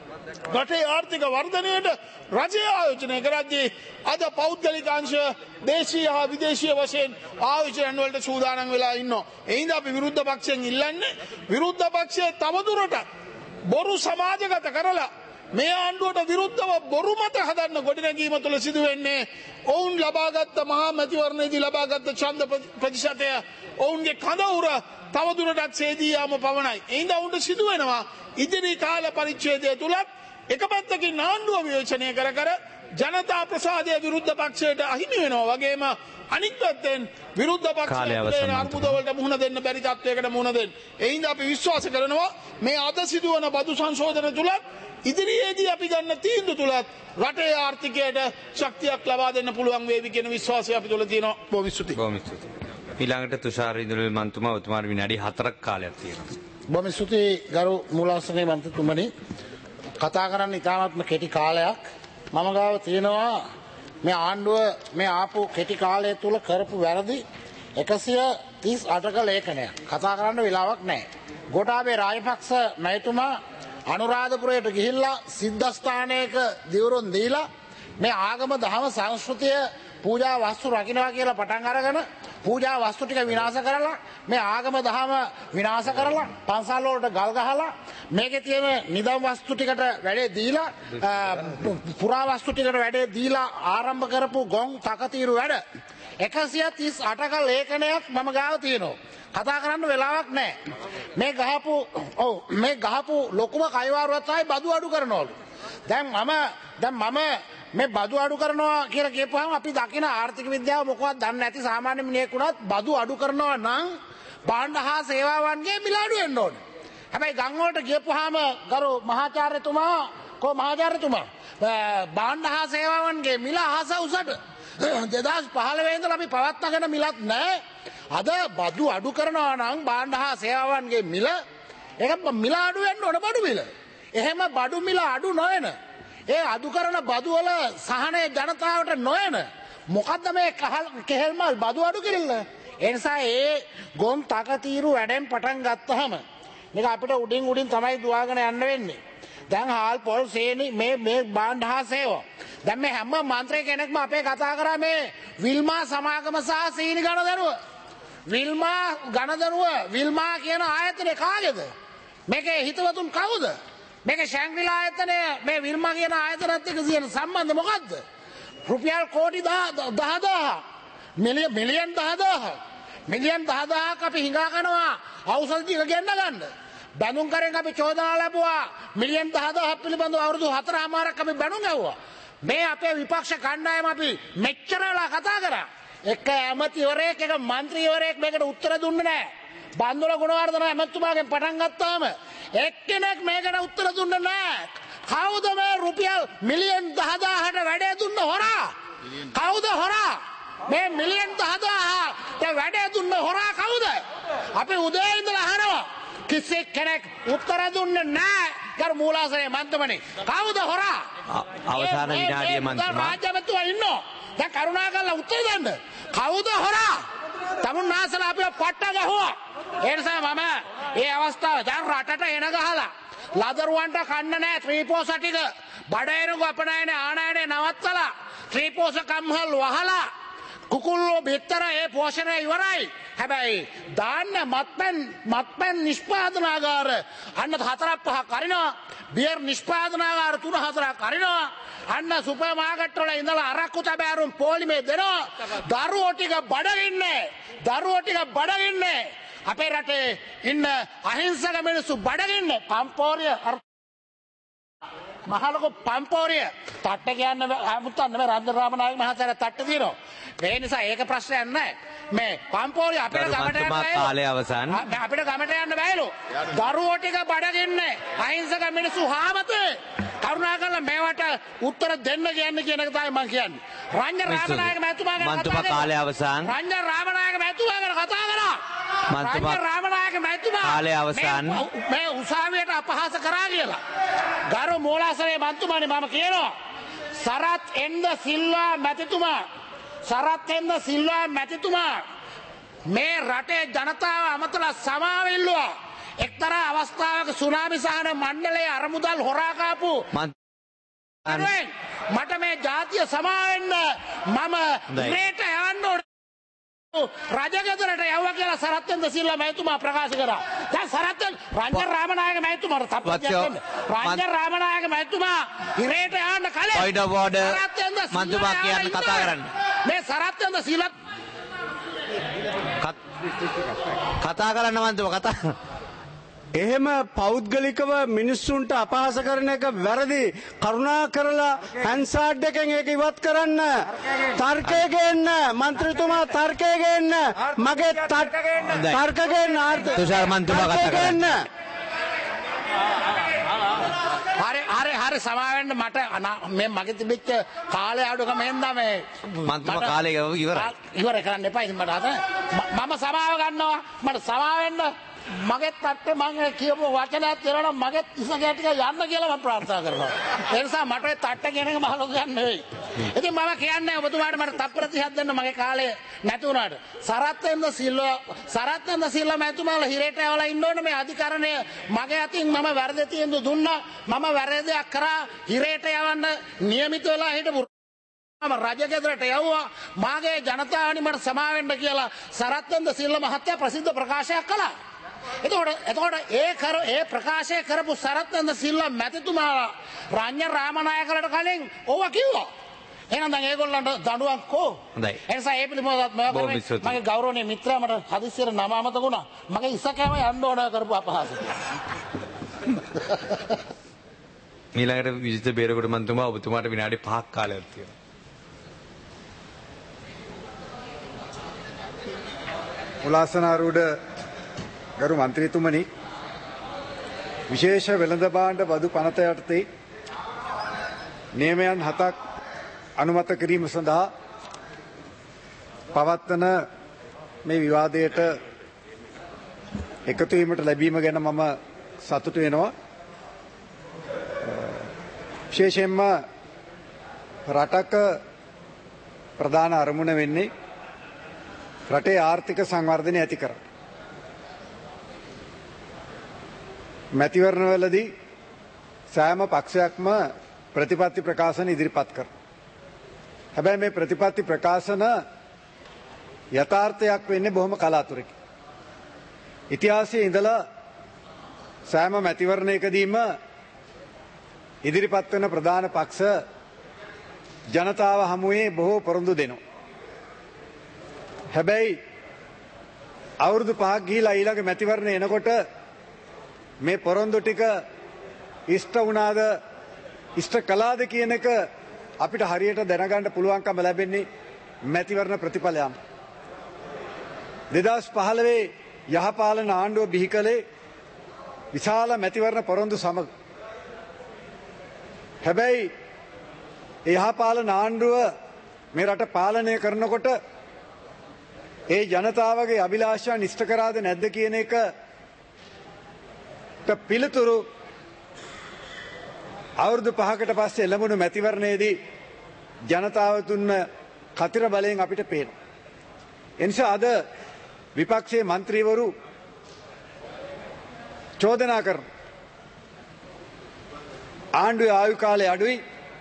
රටේ ආර්ථික වර්ධනයට රජය ආයෝජනය කරද්දී අද පෞද්ගලික අංශ දේශීය හා විදේශීය වශයෙන් ආයෝජන වලට සූදානම් වෙලා ඉන්නවා. ඒ හින්දා අපි විරුද්ධ පක්ෂයෙන් ඉල්ලන්නේ විරුද්ධ පක්ෂය තවදුරටත් බොරු සමාජගත කරලා මේ ආණ්ඩුවට විරුද්ධව බොරු මත හදන්න ගොඩනැගීම තුළ සිදු වෙන්නේ ඔවුන් ලබාගත් මහා මැතිවරණයේදී ලබාගත් ඡන්ද ප්‍රතිශතය ඔවුන්ගේ කඳවුර තවදුරටත් සේදී යාම පවණයි. එයින්ද ඔවුන්ට සිදු වෙනවා ඉදිරි කාල පරිච්ඡේදය තුලත් එක පැත්තකින් ආණ්ඩුව විවේචනය කර කර ජනතා ප්‍රසාදය විරුද්ධ පක්ෂයට අහිමි වෙනවා වගේම අනිත් පැත්තෙන් විරුද්ධ පක්ෂයට අර්බුද වලට මුහුණ දෙන්න බැරි තත්වයකට මුහුණ දෙන්න. එයින්ද අපි විශ්වාස කරනවා මේ අද සිදුවන බදු සංශෝධන තුලත් ඉදිරියේදී අපි ගන්න තීන්දුව තුලත් රටේ ආර්ථිකයට ශක්තියක් ලබා දෙන්න පුළුවන් වේවි කියන විශ්වාසය අපි තුල තියෙනවා. බොහොම ස්තුතියි. බොහොම ස්තුතියි. ඊළඟට තුෂාර ඉන්දුනිල් මන්තුමා ඔතුමාට විනාඩි හතරක් කාලයක් තියෙනවා. බොහොම ස්තුතියි ගරු මූලාසන මන්ත්‍රීතුමනි. කතා කරන්න ඉතාමත්ම කෙටි කාලයක් මම ගාව තියෙනවා. මේ ආණ්ඩුව මේ ආපු කෙටි කාලය තුල කරපු වැරදි එකසිය තිස් අටක ලේඛනයක්. කතා කරන්න වෙලාවක් නැහැ. ගෝඨාභය රාජපක්ෂ මැතිතුමා අනුරාධපුරයට ගිහිල්ලා සිද්ධාස්ථානයක දිවුරුන් දීලා මේ ආගම දහම සංස්කෘතිය පූජා වස්තු රකින්නවා කියලා පටන් අරගෙන පූජා වස්තු ටික විනාශ කරලා මේ ආගම දහම විනාශ කරලා පන්සල් වලට ගල් ගහලා මේකේ තියෙන නිදම් වස්තු ටිකට වැඩේ දීලා පුරා වස්තු ටිකට වැඩේ දීලා ආරම්භ කරපු ගොන් තකතිරු වැඩ එකසිය තිස් අටක ලේඛනයක් මම ගාව තියෙනවා. කතා කරන්න වෙලාවක් නැහැ. මේ ගහපු ඔව් මේ ගහපු ලොකුම කයිවාරුවත් තමයි බදු අඩු කරනවලු. දැන් මම දැන් මම මේ බදු අඩු කරනවා කියලා කියපුවාම අපි දකින ආර්ථික විද්‍යාව මොකවත් දන්නේ නැති සාමාන්‍ය මිනිහෙක් වුණත් බදු අඩු කරනවා නම් භාණ්ඩ හා සේවාවන්ගේ මිල අඩු වෙන්න ඕනේ. හැබැයි ගම් වලට ගියපුවාම ගරු මහාචාර්යතුමා කො මහාචාර්යතුමා භාණ්ඩ හා සේවාවන්ගේ මිල අහස උසට දෙදාස් පහළොව ඉඳලා අපි පවත්වාගෙන මිලක් නැහැ. අද බදු අඩු කරනවා නම් භාණ්ඩ හා සේවාවන්ගේ මිල ඒක මිල අඩු වෙන්න ඕන බඩු මිල. එහෙම බඩු මිල අඩු නොවන ඒ අඩු කරන බදු වල සහනය ජනතාවට නොවන මොකද්ද මේ කෙහෙල්මල් බදු අඩු කිරිල්ල? ඒ නිසා ඒ ගොම් තකතිරු වැඩෙන් පටන් ගත්තාම මේක අපිට උඩින් උඩින් තමයි දුවාගෙන යන්න වෙන්නේ. දැන් හාල් පොල් සේනි මේ මේ භාණ්ඩ හා සේවා දැන් මේ හැම මන්ත්‍රී කෙනෙක්ම අපේ කතා කරා මේ විල්මා සමාගම සහ සීනි ගණදරුව විල්මා ගණදරුව විල්මා කියන ආයතනය කාගේද? මේකේ හිතවතුන් කවුද? මේකේ ශැංග්‍රීලා ආයතනය මේ විල්මා කියන ආයතනත් එක්ක තියෙන සම්බන්ධ මොකද්ද? රුපියල් කෝටි දහදාහ මිලියන් මිලියන් දහදාහ මිලියන් දහදාහක් අපි හිඟා කරනවා ඖෂධ ටික ගෙන්න ගන්න. බැනුම් කරෙන් අපි චෝදනා ලැබුවා මිලියන් දහදාහක් පිළිබඳව අවුරුදු හතරමාරක් අපි බැනුම් ඇව්වා. මේ අපේ විපක්ෂ කණ්ඩායම අපි මෙච්චර වෙලා කතා කරා. එක ඇමතිවරයෙක් එක මන්ත්‍රීවරයෙක් මේකට උත්තර දුන්නේ නැහැ. බන්දුල ගුණවර්ධන ඇමතුමාගෙන් පටන් ගත්තාම එක්කෙනෙක් මේකට උත්තර දුන්නේ නැහැ. කවුද මේ රුපියල් මිලියන් දහදාහට වැඩේ දුන්න හොරා? කවුද හොරා? මේ මිලියන් දහදාහට වැඩේ දුන්න හොරා කවුද? අපි උදේ ඉඳලා අහනවා. කිසි කෙනෙක් උත්තර දුන්නේ නැහැ. ගරු මූලාසනේ මන්ත්‍රමනි. කවුද හොරා? අවසාන විනාඩිය මන්ත්‍රමා. රාජ්‍යමතුමා ඉන්නෝ. දැන් කරුණාකරලා උත්තර දෙන්න. කවුද හොරා? තමුන්නාසලා අපිව පට්ට ගහුවා. ඒ නිසා මම මේ අවස්ථාව දැන් රටට එන ගහලා ලදරුවන්ට කන්න නැහැ ත්‍රිපෝස ටික බඩේරුග අපනයනේ ආනයනේ නවත්තලා ත්‍රිපෝස කම්හල් වහලා කුකුල්ලෝ බෙත්තර ඒ පෝෂණය ඉවරයි. හැබැයි දාන්න මත්පැන් මත්පැන් නිෂ්පාදනාගාර අන්න හතරක් පහක් අරිනවා. බියර් නිෂ්පාදනාගාර තුන හතරක් අරිනවා. අන්න සුපර් මාකට් වල ඉඳලා අරක්කු තබෑරුම් පොලිමේ දෙනවා. දරුවෝ ටික බඩගින්නේ. දරුවෝ ටික බඩගින්නේ. අපේ රටේ ඉන්න අහිංසක මිනිස්සු බඩගින්නේ. පම්පෝරිය මහලොකු පම්පෝරිය තට්ට කියන්න අමුත්තන්න මේ රන්ජන රාමනායක මහතාට තට්ට තියෙනවා. ඒ නිසා ඒක ප්‍රශ්නයක් නැහැ. මේ පම්පෝරිය අපිට ගමට යන්න බෑලු. කාලය අවසන්. අපිට ගමට යන්න බෑලු. දරුවෝ ටික බඩගින්නේ. අහිංසක මිනිස්සු හාමතේ. කරුණාකරලා මේවට උත්තර දෙන්න කියන්න කියන එක තමයි මම කියන්නේ. රංජන රාමනායක මහතුමා ගැන කතා මන්තුමා කාලය අවසන්. රංජන රාමනායක මහතුමා ගැන කතා කරා. මන්තුමා රංජන රාමනායක මහතුමා කාලය අවසන්. මේ උසාවියට අපහාස කරා කියලා. ගරු මූලාසනේ මන්තුමානි මම කියනවා. සරත් එන්ද සිල්වා මැතිතුමා සරත් එන්ද සිල්වා මැතිතුමා මේ රටේ ජනතාව අමතලා සමාව ඉල්ලුවා. එක්තරා අවස්ථාවක සුනාමි සහන මණ්ඩලයේ අරමුදල් හොරා කාපු මට මේ ජාතිය සමාවෙන්න මම රේට යවන්න ඕන රජගෙදරට යවුවා කියලා සරත්ෙන්ද සිල්වා මැතිතුමා ප්‍රකාශ කරා. දැන් සරත්ෙන් රංජන රාමනායක මැතිතුමාට තප්පරයක් දෙන්න. රංජන රාමනායක මැතිතුමා රේට යවන්න කලින් පොයින්ට් ඔෆ් ඕඩර් මන්තුමා කියන්න කතා කරන්න. මේ සරත්ෙන්ද සිල්වා කතා කරන්න මන්තුමා කතා එහෙම පෞද්ගලිකව මිනිස්සුන්ට අපහාස කරන එක වැරදි. කරුණා කරලා හැන්සාඩ් එකෙන් ඒක ඉවත් කරන්න. තර්කය ගේන්න මන්ත්‍රීතුමා තර්කය ගේන්න. මගේ තර්ක ගේන්න. තුෂාර මන්තුමා කතා කරන්න. හරි හරි හරි සමාවෙන්න මට මේ මගේ තිබිච්ච කාලය අඩුකම හින්දා මේ මන්තුමා කාලය ඉවරයි. ඉවර කරන්න එපා ඉතින් මට අත මම සමාව ගන්නවා. මට සමාවෙන්න මගෙත් තට්ටේ මම කියපු වචනයක් තියෙනවා මගෙත් ඉස්සගෑ ටික යන්න කියලා මම ප්‍රාර්ථනා කරනවා. ඒ නිසා මට ඔය තට්ට කියන එක මහලු ගන්න නෙවෙයි. ඉතින් මම කියන්නේ ඔබතුමාට මට තප්පර තිහක් දෙන්න මගේ කාලේ නැති වුණාට. සරත්ෙන්ද සිල්වා සරත්ෙන්ද සිල්වා මැතිතුමාලා හිරේට ඇවලා ඉන්න ඕනේ මේ අධිකරණය මගේ අතින් මම වැරදි තීන්දුව දුන්නා. මම වැරදියක් කරා හිරේට යවන්න නියමිත වෙලා හිටපු මම රජගෙදරට යවුවා. මාගේ ජනතාවනි මට සමාවෙන්න කියලා සරත්ෙන්ද සිල්වා මහත්තයා ප්‍රසිද්ධ ප්‍රකාශයක් කළා. එතකොට එතකොට ඒ කර ඒ ප්‍රකාශය කරපු සරත්නන්ද සිල්වා මැතිතුමා රංජන රාමනායකලට කලින් ඕවා කිව්වා. එහෙනම් දැන් ඒගොල්ලන්ට දඬුවම් කෝ? හොඳයි. ඒ නිසා ඒ පිළිබඳව මගේ ගෞරවනීය මිත්‍රයා මට හදිස්සියට නම අමතක වුණා. මගේ ඉස්සකෑම යන්න ඕන කරපු අපහාසය. ඊළඟට විජිත බේරකොට මන්තුමා ඔබතුමාට විනාඩි පහක් කාලයක් තියෙනවා. උලාසනාරූඪ ගරු මන්ත්‍රීතුමනි විශේෂ වෙළඳ භාණ්ඩ බදු පනත යටතේ නියමයන් හතක් අනුමත කිරීම සඳහා පවත්වන මේ විවාදයට එකතු වීමට ලැබීම ගැන මම සතුටු වෙනවා. විශේෂයෙන්ම රටක ප්‍රධාන අරමුණ වෙන්නේ රටේ ආර්ථික සංවර්ධනය ඇති කරන්න. මැතිවරණවලදී සෑම පක්ෂයක්ම ප්‍රතිපත්ති ප්‍රකාශන ඉදිරිපත් කරනවා. හැබැයි මේ ප්‍රතිපත්ති ප්‍රකාශන යථාර්ථයක් වෙන්නේ බොහොම කලාතුරකින්. ඉතිහාසයේ ඉඳලා සෑම මැතිවරණයකදීම ඉදිරිපත් වෙන ප්‍රධාන පක්ෂ ජනතාව හමුවේ බොහෝ පොරොන්දු දෙනවා. හැබැයි අවුරුදු පහක් ගිහිලා ඊළඟ මැතිවරණය එනකොට මේ පොරොන්දු ටික ඉෂ්ට වුණාද ඉෂ්ට කළාද කියන එක අපිට හරියට දැනගන්න පුළුවන්කම ලැබෙන්නේ මැතිවරණ ප්‍රතිඵලයම. දෙදහස් පහළොවේ යහපාලන ආණ්ඩුව බිහි කළේ විශාල මැතිවරණ පොරොන්දු සමග. හැබැයි යහපාලන ආණ්ඩුව මේ රට පාලනය කරනකොට ඒ ජනතාවගේ අභිලාෂයන් ඉෂ්ට කරාද නැද්ද කියන එක පිළිතුරු අවුරුදු පහකට පස්සේ ලැබුණු මැතිවරණයේදී ජනතාව දුන්න කතිර බලයෙන් අපිට පේනවා. එනිසා අද විපක්ෂයේ മന്ത്രിවරු චෝදනා කරන ආණ්ඩුවේ ආයු කාලය අඩුයි,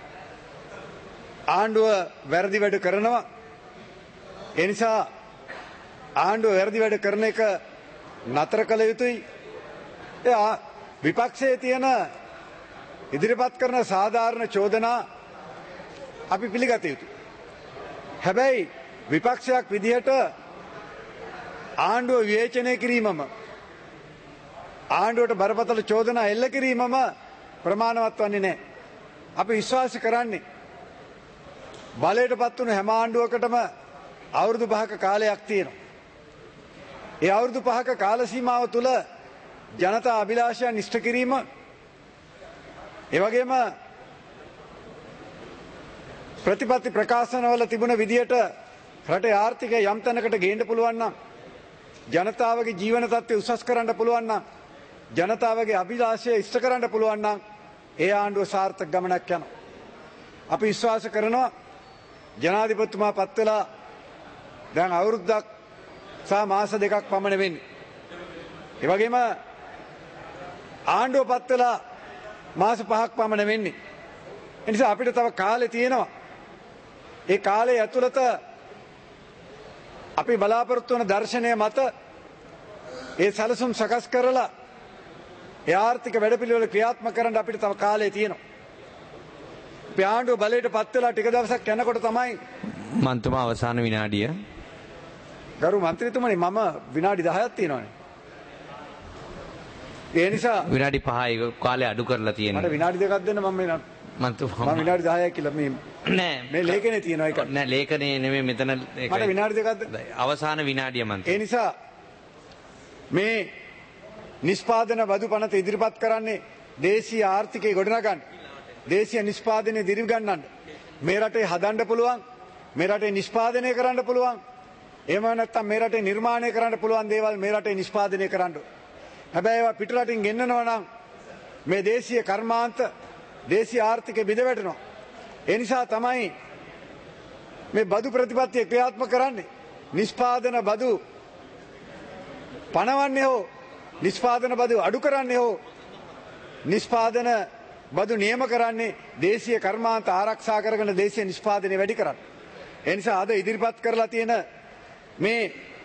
ආණ්ඩුව වැරදි වැඩ කරනවා, ඒ නිසා ආණ්ඩුව වැරදි වැඩ කරන එක නතර කළ යුතුයි. ඒ විපක්ෂයේ තියෙන ඉදිරිපත් කරන සාධාරණ චෝදනා අපි පිළිගත යුතුයි. හැබැයි විපක්ෂයක් විදිහට ආණ්ඩුව විවේචනය කිරීමම, ආණ්ඩුවට බරපතල චෝදනා එල්ල කිරීමම ප්‍රමාණවත් වන්නේ නැහැ. අපි විශ්වාස කරන්නේ බලයට පත් වුණු හැම ආණ්ඩුවකටම අවුරුදු පහක කාලයක් තියෙනවා. ඒ අවුරුදු පහක කාල සීමාව තුළ ජනතා අභිලාෂයන් ඉෂ්ට කිරීම, ඒ වගේම ප්‍රතිපත්ති ප්‍රකාශනවල තිබුණ විදියට රටේ ආර්ථිකය යම් තැනකට ගේන්න පුළුවන් නම්, ජනතාවගේ ජීවන තත්ත්වය උසස් කරන්න පුළුවන් නම්, ජනතාවගේ අභිලාෂය ඉෂ්ට කරන්න පුළුවන් නම් ඒ ආණ්ඩුව සාර්ථක ගමනක් යනවා. අපි විශ්වාස කරනවා ජනාධිපතිතුමා පත් වෙලා දැන් අවුරුද්දක් සහ මාස දෙකක් පමණ වෙන්නේ. ඒ වගේම ආණ්ඩුව පත් වෙලා මාස පහක් පමණ වෙන්නේ. ඒ නිසා අපිට තව කාලේ තියෙනවා. ඒ කාලේ ඇතුළත අපි බලාපොරොත්තු වන දර්ශනය මත ඒ සැලසුම් සකස් කරලා ඒ ආර්ථික වැඩපිළිවෙල ක්‍රියාත්මක කරන්න අපිට තව කාලේ තියෙනවා. අපි ආණ්ඩුව බලයට පත් වෙලා ටික දවසක් යනකොට තමයි මන්තුමා අවසාන විනාඩිය. ගරු මන්ත්‍රීතුමනි, මම විනාඩි දහයක් තියෙනවානේ. ඒ නිසා විනාඩි පහයි කාලේ අඩු කරලා තියෙනවා. මට විනාඩි දෙකක් දෙන්න. මම මේ මන්තුමා මම විනාඩි දහයක් කියලා මේ නෑ මේ ලේඛනේ තියෙනවා ඒක. නෑ ලේඛනේ නෙමෙයි මෙතන ඒක. මට විනාඩි දෙකක් දෙන්න. අවසාන විනාඩිය මන්තුමා. ඒ නිසා මේ නිෂ්පාදන බදු පනත ඉදිරිපත් කරන්නේ දේශීය ආර්ථිකය ගොඩනගන්න, දේශීය නිෂ්පාදනය දිරිගන්නන්න, මේ රටේ හදන්න පුළුවන්, මේ රටේ නිෂ්පාදනය කරන්න පුළුවන්, එහෙම නැත්නම් මේ රටේ නිර්මාණය කරන්න පුළුවන් දේවල් මේ රටේ නිෂ්පාදනය කරන්න. හැබැයි ඒවා පිටරටින් ගෙන්නනවා නම් මේ දේශීය කර්මාන්ත, දේශීය ආර්ථිකය බිඳ වැටෙනවා. ඒ නිසා තමයි මේ බදු ප්‍රතිපත්තිය ක්‍රියාත්මක කරන්නේ. නිෂ්පාදන බදු පනවන්නේ හෝ නිෂ්පාදන බදු අඩු කරන්නේ හෝ නිෂ්පාදන බදු නියම කරන්නේ දේශීය කර්මාන්ත ආරක්ෂා කරගෙන දේශීය නිෂ්පාදනය වැඩි කරන්න. ඒ නිසා අද ඉදිරිපත් කරලා තියෙන මේ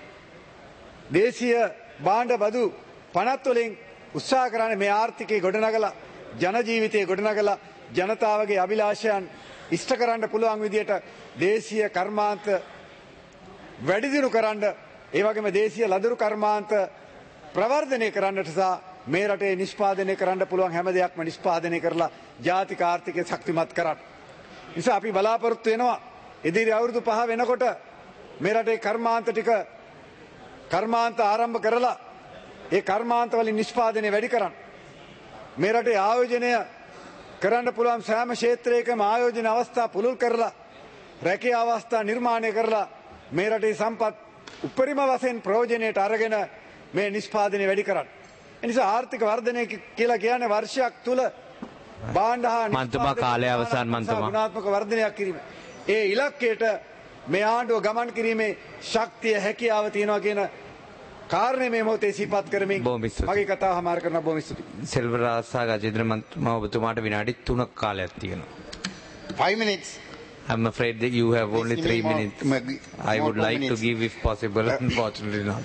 දේශීය භාණ්ඩ බදු පනත් වලින් උත්සාහ කරන්නේ මේ ආර්ථිකය ගොඩනගලා, ජන ජීවිතය ගොඩනගලා, ජනතාවගේ අභිලාෂයන් ඉෂ්ට කරන්න පුළුවන් විදියට දේශීය කර්මාන්ත වැඩි දියුණු කරන්න, ඒ වගේම දේශීය ලදරු කර්මාන්ත ප්‍රවර්ධනය කරන්නට සහ මේ රටේ නිෂ්පාදනය කරන්න පුළුවන් හැම දෙයක්ම නිෂ්පාදනය කරලා ජාතික ආර්ථිකය ශක්තිමත් කරන්න. නිසා අපි බලාපොරොත්තු වෙනවා ඉදිරි අවුරුදු පහ වෙනකොට මේ රටේ කර්මාන්ත ටික කර්මාන්ත ආරම්භ කරලා ඒ කර්මාන්ත වලින් නිෂ්පාදනය වැඩි කරන්න. මේ රටේ ආයෝජනය කරන්න පුළුවන් සෑම ක්ෂේත්‍රයකම ආයෝජන අවස්ථා පුළුල් කරලා, රැකියා අවස්ථා නිර්මාණය කරලා මේ රටේ සම්පත් උපරිම වශයෙන් ප්‍රයෝජනයට අරගෙන මේ නිෂ්පාදනය වැඩි කරන්න. ඒ නිසා ආර්ථික වර්ධනය කියලා කියන්නේ වර්ෂයක් තුල භාණ්ඩ හා මන්තුමා කාලය අවසන්. මන්තුමා ගුණාත්මක වර්ධනයක් කිරීම. ඒ ඉලක්කයට මේ ආණ්ඩුව ගමන් කිරීමේ ශක්තිය, හැකියාව තියෙනවා කියන කාරණේ මේ මොහොතේ සිහිපත් කරමින් මගේ කතාව හමාර කරනවා. බොහොම ස්තුතියි. සෙල්වරාජ් සහ ගජේන්ද්‍ර මන්තුමා ඔබතුමාට විනාඩි තුනක් කාලයක් තියෙනවා. five minutes. I'm afraid that you have only three minutes. I would like to give if possible, unfortunately not.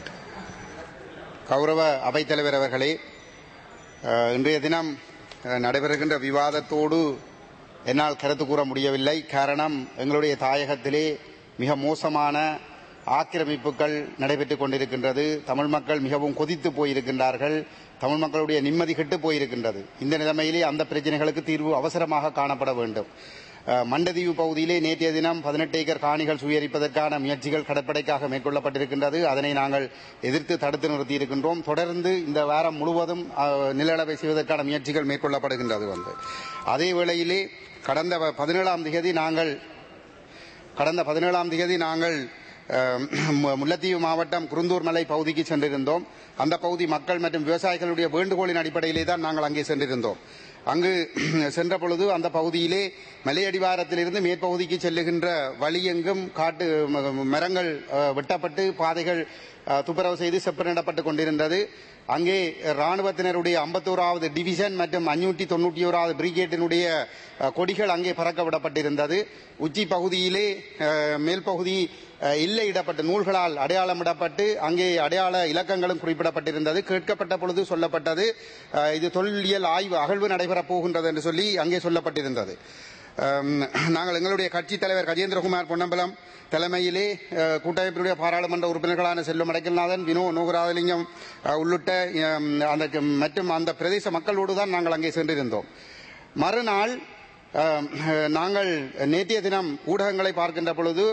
கௌரவ அவைத்தலைவர் அவர்களே, இன்றைய தினம் நடைபெறுகின்ற விவாதத்தோடு என்னால் கருத்து கூற முடியவில்லை. காரணம், எங்களுடைய தாயகத்திலே மிக மோசமான ஆக்கிரமிப்புகள் நடைபெற்றுக் கொண்டிருக்கின்றது. தமிழ் மக்கள் மிகவும் கொதித்து போயிருக்கின்றார்கள். தமிழ் மக்களுடைய நிம்மதி கெட்டு போயிருக்கின்றது. இந்த நிலைமையிலே அந்த பிரச்சனைகளுக்கு தீர்வு அவசரமாக காணப்பட வேண்டும். மண்டதீவு பகுதியிலே நேற்றைய தினம் பதினெட்டு ஏக்கர் காணிகள் சுயரிப்பதற்கான முயற்சிகள் கடற்படைக்காக மேற்கொள்ளப்பட்டிருக்கின்றது. அதனை நாங்கள் எதிர்த்து தடுத்து நிறுத்தியிருக்கின்றோம். தொடர்ந்து இந்த வாரம் முழுவதும் நில அளவை செய்வதற்கான முயற்சிகள் மேற்கொள்ளப்படுகின்றது. வந்து அதே வேளையிலே கடந்த பதினேழாம் தேதி நாங்கள் கடந்த பதினேழாம் தேதி நாங்கள் முல்லைத்தீவு மாவட்டம் குருந்தூர் மலை பகுதிக்கு சென்றிருந்தோம். அந்த பகுதி மக்கள் மற்றும் விவசாயிகளுடைய வேண்டுகோளின் அடிப்படையிலே தான் நாங்கள் அங்கே சென்றிருந்தோம். அங்கு சென்ற பொழுது அந்த பகுதியிலே மலையடிவாரத்திலிருந்து மேற்பகுதிக்கு செல்லுகின்ற வழியெங்கும் காட்டு மரங்கள் வெட்டப்பட்டு பாதைகள் துப்புரவு செய்து செப்பனிடப்பட்டுக் கொண்டிருந்தது. அங்கே ராணுவத்தினருடைய ஐம்பத்தோராவது டிவிஷன் மற்றும் அஞ்சூற்றி தொன்னூற்றி ஓராவது பிரிகேட்டினுடைய கொடிகள் அங்கே பறக்க விடப்பட்டிருந்தது. உச்சி பகுதியிலே மேல் பகுதி எல்லையிடப்பட்டு நூல்களால் அடையாளமிடப்பட்டு அங்கே அடையாள இலக்கங்களும் குறிப்பிடப்பட்டிருந்தது. கேட்கப்பட்ட பொழுது சொல்லப்பட்டது இது தொல்லியல் ஆய்வு அகழ்வு நடைபெறப் போகின்றது என்று சொல்லி அங்கே சொல்லப்பட்டிருந்தது. நாங்கள் எங்களுடைய கட்சித் தலைவர் கஜேந்திரகுமார் பொன்னம்பலம் தலைமையிலே கூட்டமைப்பினுடைய பாராளுமன்ற உறுப்பினர்களான செல்வம் அடைக்கல்நாதன், வினோ நோகராதலிங்கம் உள்ளிட்ட அந்த மற்றும் அந்த பிரதேச மக்களோடு தான் நாங்கள் அங்கே சென்றிருந்தோம். மறுநாள் நாங்கள் நேற்றைய தினம் ஊடகங்களை பார்க்கின்ற பொழுது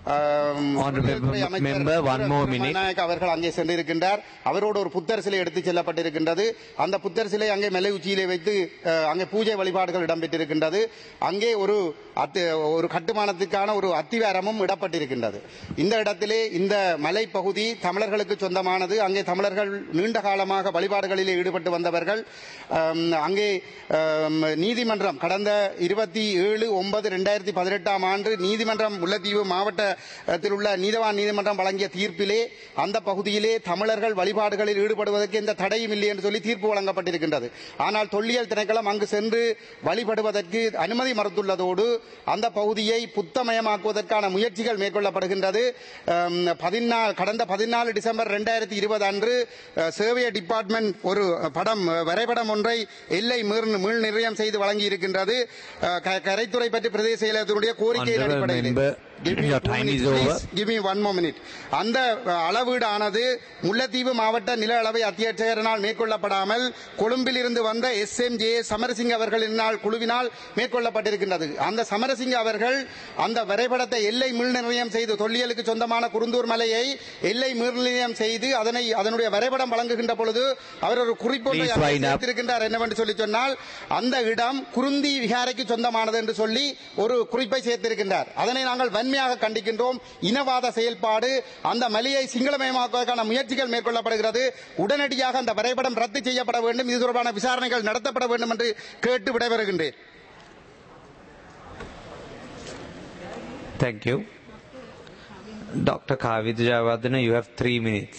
அவர்கள் அங்கே சென்றிருக்கின்றார். அவரோடு ஒரு புத்தர் சிலை எடுத்துச் செல்லப்பட்டிருக்கின்றது. அந்த புத்தர் சிலை அங்கே மலை உச்சியிலே வைத்து அங்கே பூஜை வழிபாடுகள் இடம்பெற்றிருக்கின்றது. அங்கே ஒரு ஒரு கட்டுமானத்துக்கான ஒரு அத்திவாரமும் இடப்பட்டிருக்கின்றது. இந்த இடத்திலே இந்த மலை பகுதி தமிழர்களுக்கு சொந்தமானது. அங்கே தமிழர்கள் நீண்ட காலமாக வழிபாடுகளிலே ஈடுபட்டு வந்தவர்கள். அங்கே நீதிமன்றம் கடந்த இருபத்தி ஏழு ஒன்பது இரண்டாயிரத்தி பதினெட்டாம் ஆண்டு நீதிமன்றம் முல்லைத்தீவு மாவட்ட உள்ள நீதவான் நீதிமன்றம் வழங்கிய தீர்ப்பிலே அந்த பகுதியிலே தமிழர்கள் வழிபாடுகளில் ஈடுபடுவதற்கு எந்த தடையும் இல்லை என்று சொல்லி தீர்ப்பு வழங்கப்பட்டிருக்கின்றது. ஆனால் தொல்லியல் திணைக்களம் அங்கு சென்று வழிபடுவதற்கு அனுமதி மறுத்துள்ளதோடு அந்த பகுதியை புத்தமயமாக்குவதற்கான முயற்சிகள் மேற்கொள்ளப்படுகின்றது. கடந்த பதினாலு டிசம்பர் இரண்டாயிரத்தி இருபது அன்று சேவை டிபார்ட்மெண்ட் ஒரு படம் வரைபடம் ஒன்றை எல்லை மீள் நிர்ணயம் செய்து வழங்கி இருக்கின்றது. கரைத்துறை பற்றி பிரதேச செயலகத்தினுடைய கோரிக்கையின் அடிப்படையில் அந்த அளவீடானது முல்லைத்தீவு மாவட்ட நில அளவை அத்தியட்சகரினால் மேற்கொள்ளப்படாமல் கொழும்பில் இருந்து வந்த எஸ் எம் ஜே சமரசிங்க அவர்களினால் குழுவினால் மேற்கொள்ளப்பட்டிருக்கின்றது. அந்த சமரசிங்க அவர்கள் அந்த வரைபடத்தை எல்லை மீள் நிர்ணயம் செய்து தொல்லியலுக்கு சொந்தமான குருந்தூர் மலையை எல்லை மீள் நிர்ணயம் செய்து அதனை அதனுடைய வரைபடம் வழங்குகின்ற பொழுது அவர் ஒரு குறிப்பொன்றை சேர்த்திருக்கின்றார். என்னவென்று சொல்லி சொன்னால் அந்த இடம் குருந்தி விகாரைக்கு சொந்தமானது என்று சொல்லி ஒரு குறிப்பை சேர்த்திருக்கின்றார். அதனை நாங்கள் வன்மையாக கண்டிக்கின்றோம். இனவாத செயல்பாடு. அந்த மலையை சிங்களமயமாக்குவதற்கான முயற்சிகள் மேற்கொள்ளப்படுகிறது. உடனடியாக அந்த வரைபடம் ரத்து செய்யப்பட வேண்டும். இது தொடர்பான விசாரணைகள் நடத்தப்பட வேண்டும் என்று கேட்டு விடைபெறுகின்றேன். Thank you. Doctor Kavitha Jayawardena, you have three minutes.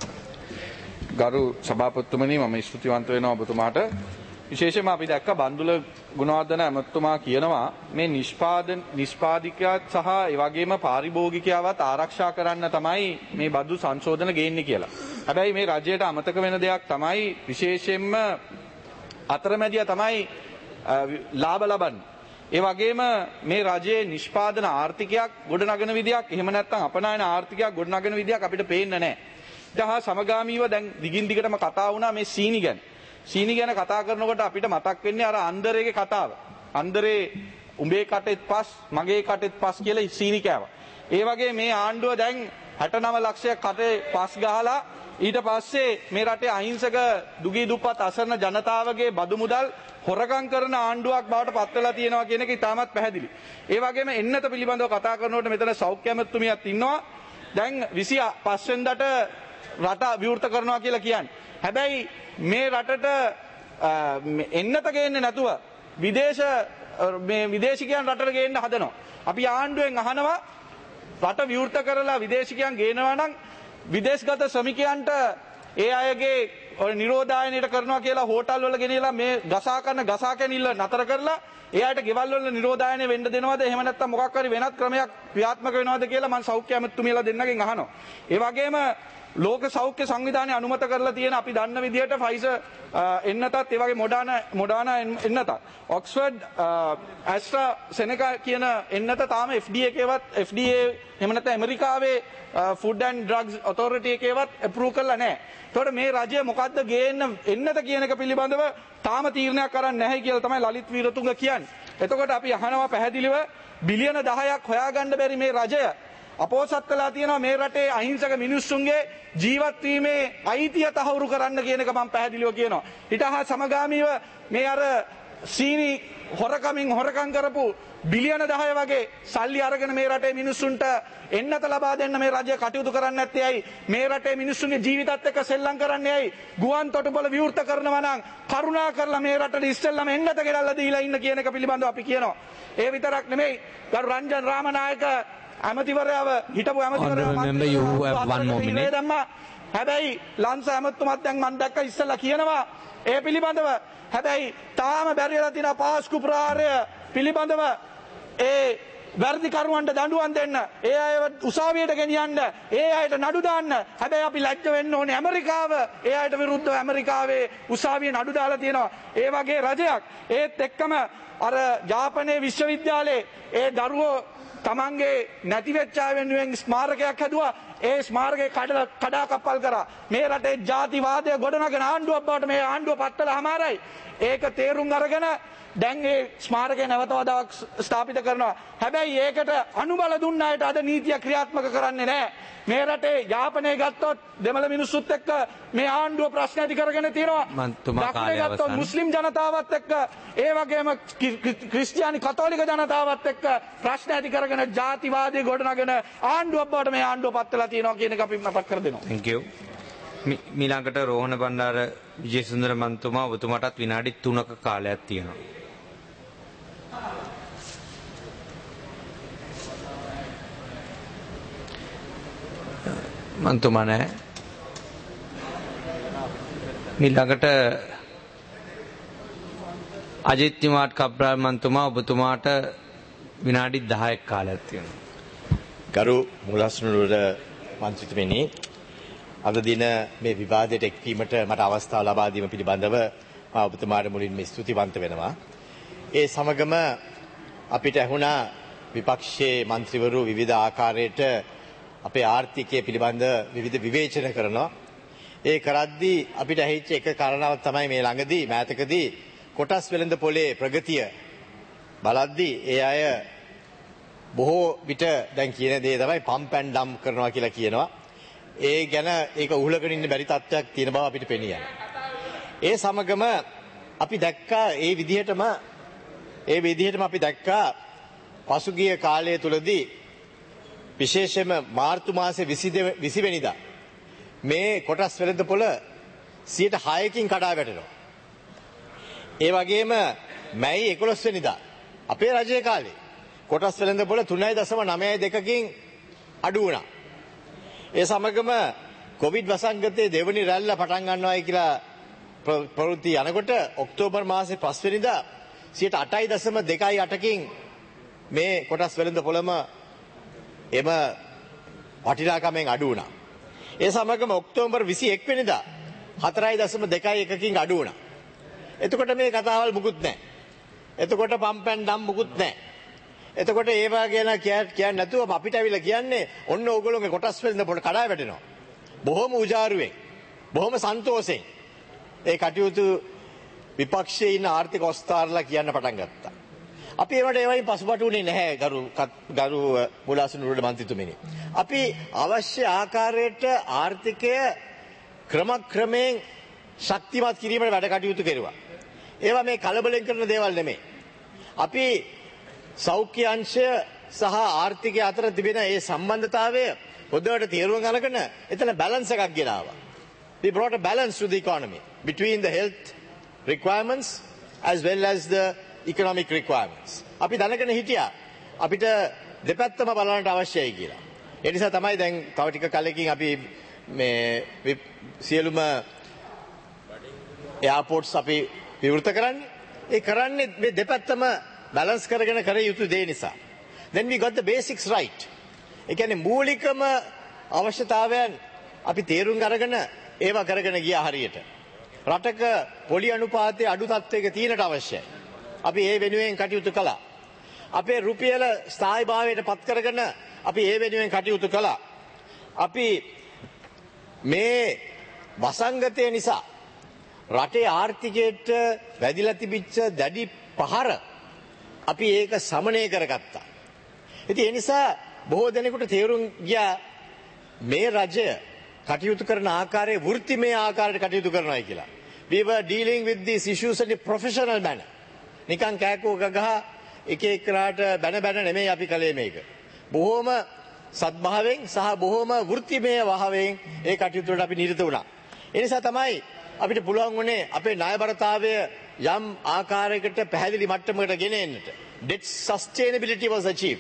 ගරු සභාපතිතුමනි මම ස්තුතිවන්ත වෙනවා ඔබතුමාට. විශේෂයෙන්ම අපි දැක්ක බන්දුල ගුණවර්ධන ඇමතුමා කියනවා මේ නිෂ්පාදන නිෂ්පාදිකයාත් සහ ඒ වගේම පාරිභෝගිකයාවත් ආරක්ෂා කරන්න තමයි මේ බදු සංශෝධන ගේන්නේ කියලා. හැබැයි මේ රජයට අමතක වෙන දෙයක් තමයි විශේෂයෙන්ම අතරමැදියා තමයි ලාභ ලබන්නේ. ඒ වගේම මේ රජයේ නිෂ්පාදන ආර්ථිකයක් ගොඩනගන විදියක් එහෙම නැත්නම් අපනායන ආර්ථිකයක් ගොඩනගන විදියක් අපිට පේන්නේ නැහැ. ඊට හා සමගාමීව දැන් දිගින් දිගටම කතා වුණා මේ සීනි ගැන. සීනි ගැන කතා කරනකොට අපිට මතක් වෙන්නේ අර අන්දරේගේ කතාව. අන්දරේ උඹේ කටෙත් පස් මගේ කටෙත් පස් කියලා සීනි කෑවා. ඒ වගේ මේ ආණ්ඩුව දැන් හැට නව ලක්ෂයක් කටේ පස් ගහලා ඊට පස්සේ මේ රටේ අහිංසක දුගී දුප්පත් අසරණ ජනතාවගේ බදු මුදල් හොරකම් කරන ආණ්ඩුවක් බවට පත් වෙලා තියෙනවා කියන එක ඉතාමත් පැහැදිලි. ඒ වගේම එන්නත පිළිබඳව කතා කරනකොට මෙතන සෞඛ්‍ය අමාත්‍යතුමියක් ඉන්නවා. දැන් විසි පහ වෙනිදාට රට විවෘත කරනවා කියලා කියන්නේ. හැබැයි මේ රටට එන්නත ගේන්නේ නැතුව විදේශ මේ විදේශිකයන් රටට ගේන්න හදනවා. අපි ආණ්ඩුවෙන් අහනවා රට විවෘත කරලා විදේශිකයන් ගේනවා නම් විදේශගත ශ්‍රමිකයන්ට ඒ අයගේ නිරෝධායනයට කරනවා කියලා හෝටල් වල ගෙනියලා මේ ගසා කරන ගසා කැනිල්ල නතර කරලා ඒ අයට ගෙවල් වල නිරෝධායනය වෙන්න දෙනවද එහෙම නැත්නම් මොකක් හරි වෙනත් ක්‍රමයක් ක්‍රියාත්මක වෙනවද කියලා මම සෞඛ්‍ය අමාත්‍යතුමියලා දෙන්නගෙන් අහනවා. ඒ වගේම ලෝක සෞඛ්‍ය සංවිධානය අනුමත කරලා තියෙන අපි දන්න විදිහට ෆයිසර් එන්නතත් ඒ වගේ මොඩර්නා මොඩර්නා එන්නතත් ඔක්ස්ෆර්ඩ් ඇස්ට්‍රාසෙනෙකා කියන එන්නත තාම එෆ් ඩී එකේවත් එෆ් ඩී ඒ එහෙම නැත්නම් ඇමරිකාවේ ෆුඩ් ඇන්ඩ් ඩ්‍රග්ස් ඔතොරිටි එකේවත් අප්‍රූව් කරලා නැහැ. ඒතකොට මේ රජය මොකද්ද ගේන්න එන්නත කියන එක පිළිබඳව තාම තීරණයක් කරන්නේ නැහැ කියලා තමයි ලලිත් වීරතුංග කියන්නේ. එතකොට අපි අහනවා පැහැදිලිව බිලියන දහයක් හොයාගන්න බැරි මේ රජය අපෝසත් කළා තියෙනවා මේ රටේ අහිංසක මිනිස්සුන්ගේ ජීවත් වීමේ අයිතිය තහවුරු කරන්න කියන එක මම පැහැදිලිව කියනවා. ඊට හා සමගාමීව මේ අර සීනි හොරකමින් හොරකම් කරපු බිලියන දහය වගේ සල්ලි අරගෙන මේ රටේ මිනිස්සුන්ට එන්නත ලබා දෙන්න මේ රජය කටයුතු කරන්නේ නැත්තේ ඇයි? මේ රටේ මිනිස්සුන්ගේ ජීවිතත් එක්ක සෙල්ලම් කරන්නේ ඇයි? ගුවන් තොටුපොළ විවෘත කරනවා නම් කරුණා කරලා මේ රටට ඉස්සෙල්ලාම එන්නත ගෙනල්ලා දීලා ඉන්න කියන එක පිළිබඳව අපි කියනවා. ඒ විතරක් නෙමෙයි ගරු රංජන් රාමනායක ඇමතිවරයාව හිටපු ඇමතිවරයා හැබැයි ලංස ඇමතුමත් දැන් මම දැක්ක ඉස්සෙල්ලා කියනවා ඒ පිළිබඳව හැබැයි තාම බැරිලා තියෙන පාස්කු ප්‍රහාරය පිළිබඳව ඒ වර්ධිකරුවන්ට දඬුවම් දෙන්න ඒ අය උසාවියට ගෙනියන්න ඒ අයට නඩු දාන්න හැබැයි අපි ලැජ්ජ වෙන්න ඕනේ ඇමරිකාව ඒ අයට විරුද්ධව ඇමරිකාවේ උසාවියේ නඩු දාලා තියෙනවා ඒ වගේ රජයක් ඒත් එක්කම අර ජාපනයේ විශ්වවිද්‍යාලයේ ඒ දරුවෝ තමන්ගේ නැති වෙච්ච අය වෙනුවෙන් ස්මාරකයක් හැදුවා ඒ ස්මාරකේ කඩලා කඩා කප්පල් කරා මේ රටේ ජාතිවාදය ගොඩනගෙන ආණ්ඩුවක් බවට මේ ආණ්ඩුව පත්තලා හමාරයි ඒක තේරුම් අරගෙන දැන් ඒ ස්මාරකේ නැවත වතාවක් ස්ථාපිත කරනවා හැබැයි ඒකට අනුබල දුන්න අයට අද නීතිය ක්‍රියාත්මක කරන්නේ නැහැ මේ රටේ යාපනයේ ගත්තොත් දෙමළ මිනිස්සුත් එක්ක මේ ආණ්ඩුව ප්‍රශ්න ඇති කරගෙන තියෙනවා දකුණේ ගත්තොත් මුස්ලිම් ජනතාවත් එක්ක ඒ වගේම ක්‍රිස්තියානි කතෝලික ජනතාවත් එක්ක ප්‍රශ්න ඇති කරගෙන ජාතිවාදී ගොඩනගෙන ආණ්ඩුවක් බවට මේ ආණ්ඩුව පත්වලා තියෙනවා කියන එක අපි මතක් කර දෙනවා. Thank you. මීළඟට රෝහණ බණ්ඩාර විජේසුන්දර මන්තුමා ඔබතුමාටත් විනාඩි තුනක කාලයක් තියෙනවා. මන්තුමා නෑ. මීළඟට අජිත් නිවාඩ් කබ්‍රාල් මන්තුමා ඔබතුමාට විනාඩි දහයක් කාලයක් තියෙනවා. ගරු මුලස්නුවර මන්ත්‍රීතුමනි අද දින මේ විවාදයට එක්වීමට මට අවස්ථාව ලබා දීම පිළිබඳව මම ඔබතුමාට මුලින්ම ස්තුතිවන්ත වෙනවා. ඒ සමගම අපිට ඇහුණා විපක්ෂයේ മന്ത്രിවරු විවිධ ආකාරයට අපේ ආර්ථිකය පිළිබඳ විවිධ විවේචන කරනවා. ඒ කරද්දී අපිට ඇහිච්ච එක කාරණාවක් තමයි මේ ළඟදී මෑතකදී කොටස් වෙළඳ පොලේ ප්‍රගතිය බලද්දී ඒ අය බොහෝ විට දැන් කියන දේ තමයි පම්ප් ඇන්ඩ් ඩම්ප් කරනවා කියලා කියනවා. ඒ ගැන ඒක උහුලගෙන ඉන්න බැරි තත්ත්වයක් තියෙන බව අපිට පෙනී යනවා. ඒ සමගම අපි දැක්කා ඒ විදිහටම ඒ විදිහටම අපි දැක්කා පසුගිය කාලය තුලදී විශේෂයෙන්ම මාර්තු මාසේ විසි වෙනිදා මේ කොටස් වෙළඳපොළ සියයට හයකින් කඩා වැටෙනවා. ඒ වගේම මැයි එකොළොස් වෙනිදා අපේ රජයේ කාලේ කොටස් වෙළඳපොළ තුනයි දශම නවය දෙකකින් අඩු වුණා. ඒ සමගම කොවිඩ් වසංගතයේ දෙවනි රැල්ල පටන් ගන්නවායි කියලා ප්‍රවෘත්ති යනකොට ඔක්තෝබර් මාසේ පස් වෙනිදා සියයට අටයි දශම දෙකයි අටකින් මේ කොටස් වෙළඳපොළම එම වටිනාකමෙන් අඩු වුණා. ඒ සමගම ඔක්තෝබර් විසි එක් වෙනිදා හතරයි දශම දෙකයි එකකින් අඩු වුණා. එතකොට මේ කතාවල් මුකුත් නැහැ. එතකොට පම්ප් ඇන්ඩ් ඩම්ප් මුකුත් නැහැ. එතකොට ඒවා ගැන කියන්නේ නැතුව අපිට අවිලා කියන්නේ ඔන්න ඕගොල්ලෝගේ කොටස් වෙළඳපොළ කඩා වැටෙනවා. බොහොම උජාරුවෙන් බොහොම සන්තෝෂෙන් ඒ කටයුතු විපක්ෂයේ ඉන්න ආර්ථික ඔස්තාරලා කියන්න පටන් ගත්තා. අපි ඒවට ඒවයින් පසුබට උනේ නැහැ ගරු ගරු මුලාසනුරුඩ මන්ත්‍රීතුමනි. අපි අවශ්‍ය ආකාරයට ආර්ථිකය ක්‍රමක්‍රමයෙන් ශක්තිමත් කිරීමට වැඩ කටයුතු කෙරුවා. ඒවා මේ කලබලෙන් කරන දේවල් නෙමෙයි. අපි සෞඛ්‍ය අංශය සහ ආර්ථිකය අතර තිබෙන ඒ සම්බන්ධතාවය හොඳට තේරුම් අරගෙන එතන බැලන්ස් එකක් ගෙනාවා. We brought a balance to the economy between the health requirements as well as the economic requirements. අපි දැනගෙන හිටියා අපිට දෙපැත්තම බලන්නට අවශ්‍යයි කියලා. ඒ නිසා තමයි දැන් තව ටික කලකින් අපි මේ සියලුම එයාපෝට්ස් අපි විවෘත කරන්නේ. ඒ කරන්නේ මේ දෙපැත්තම බැලන්ස් කරගෙන කර යුතු දේ නිසා. Then we got the basics right. ඒ කියන්නේ මූලිකම අවශ්‍යතාවයන් අපි තේරුම් අරගෙන ඒවා කරගෙන ගියා හරියට. රටක පොලි අනුපාතයේ අඩු තත්ත්වයක තියෙනට අවශ්‍යයි. අපි ඒ වෙනුවෙන් කටයුතු කළා. අපේ රුපියල ස්ථායීභාවයට පත් කරගෙන අපි ඒ වෙනුවෙන් කටයුතු කළා. අපි මේ වසංගතය නිසා රටේ ආර්ථිකයට වැදිලා තිබිච්ච දැඩි පහර අපි ඒක සමනය කරගත්තා. ඉතින් ඒ නිසා බොහෝ දෙනෙකුට තේරුම් ගියා මේ රජය කටයුතු කරන ආකාරයේ වෘත්තිමය ආකාරයට කටයුතු කරනවා කියලා. We were dealing with these issues in a professional manner. නිකන් කෑකෝ ගගහ එක එක්කලාට බැන බැන නෙමෙයි අපි කලේ මේක. බොහොම සත්භාවයෙන් සහ බොහොම වෘත්තිමය භාවයෙන් ඒ කටයුතු වලට අපි නිරත වුණා. ඒ නිසා තමයි අපිට පුළුවන් වුණේ අපේ ණයබරතාවය යම් ආකාරයකට පැහැදිලි මට්ටමකට ගෙන එන්නට. Debt sustainability was achieved.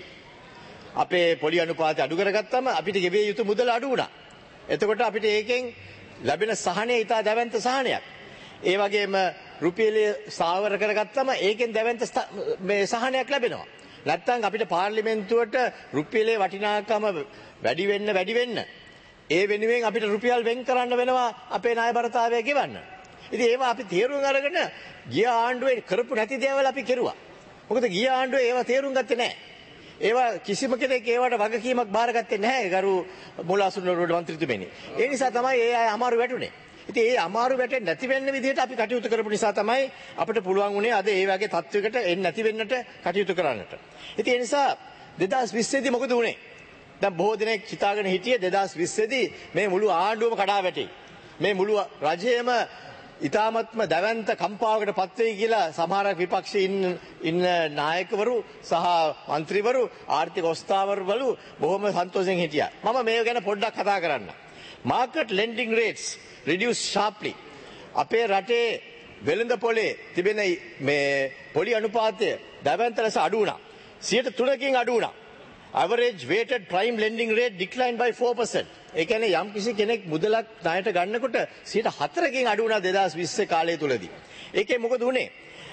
අපේ පොලි අනුපාතය අඩු කරගත්තම අපිට ගෙවිය යුතු මුදල අඩු වුණා. එතකොට අපිට ඒකෙන් ලැබෙන සහනය ඉතා දැවැන්ත සහනයක්. ඒ වගේම රුපියලය ස්ථාවර කරගත්තම ඒකෙන් දැවැන්ත මේ සහනයක් ලැබෙනවා. නැත්තම් අපිට පාර්ලිමේන්තුවට රුපියලේ වටිනාකම වැඩි වෙන්න වැඩි වෙන්න ඒ වෙනුවෙන් අපිට රුපියල් වෙන් කරන්න වෙනවා අපේ ණයබරතාවය ගෙවන්න. ඉතින් ඒවා අපි තේරුම් අරගෙන ගිය ආණ්ඩුවේ කරපු නැති දේවල් අපි කෙරුවා. මොකද ගිය ආණ්ඩුවේ ඒවා තේරුම් ගත්තේ නැහැ. ඒවා කිසිම කෙනෙක් ඒවට වගකීමක් බාරගත්තේ නැහැ ගරු මුලාසුනරුවට මන්ත්‍රීතුමනි. ඒ නිසා තමයි ඒ අය අමාරු වැටුනේ. ඉතින් ඒ අමාරු වැටෙන්නේ නැති වෙන්න විදිහට අපි කටයුතු කරපු නිසා තමයි අපිට පුළුවන් වුණේ අද ඒ වගේ තත්වයකට එන්නේ නැති වෙන්නට කටයුතු කරන්නට. ඉතින් ඒ නිසා දෙදාස් විස්ස දී මොකද වුනේ? දැන් බොහෝ දෙනෙක් හිතාගෙන හිටියේ දෙදාස් විස්ස දී මේ මුළු ආණ්ඩුවම කඩා වැටේ. මේ මුළු රජයේම ඉතාමත්ම දැවැන්ත කම්පාවකට පත් වෙයි කියලා සමහර විපක්ෂයේ ඉන්න ඉන්න නායකවරු සහ മന്ത്രിවරු ආර්ථික ඔස්තාවරුවලු බොහොම සන්තෝෂෙන් හිටියා. මම මේ ගැන පොඩ්ඩක් කතා කරන්න. Market lending rates reduced sharply. අපේ රටේ වෙළඳ පොලේ තිබෙන මේ පොලි අනුපාතය දැවැන්ත ලෙස අඩු වුණා. සියයට තුනකින් අඩු වුණා. Average weighted prime lending rate declined by four percent. ඒ කියන්නේ යම් කිසි කෙනෙක් මුදලක් ණයට ගන්නකොට සියයට හතරකින් අඩු වුණා දෙදාස් විස්ස කාලය තුලදී. ඒකේ මොකද වුනේ?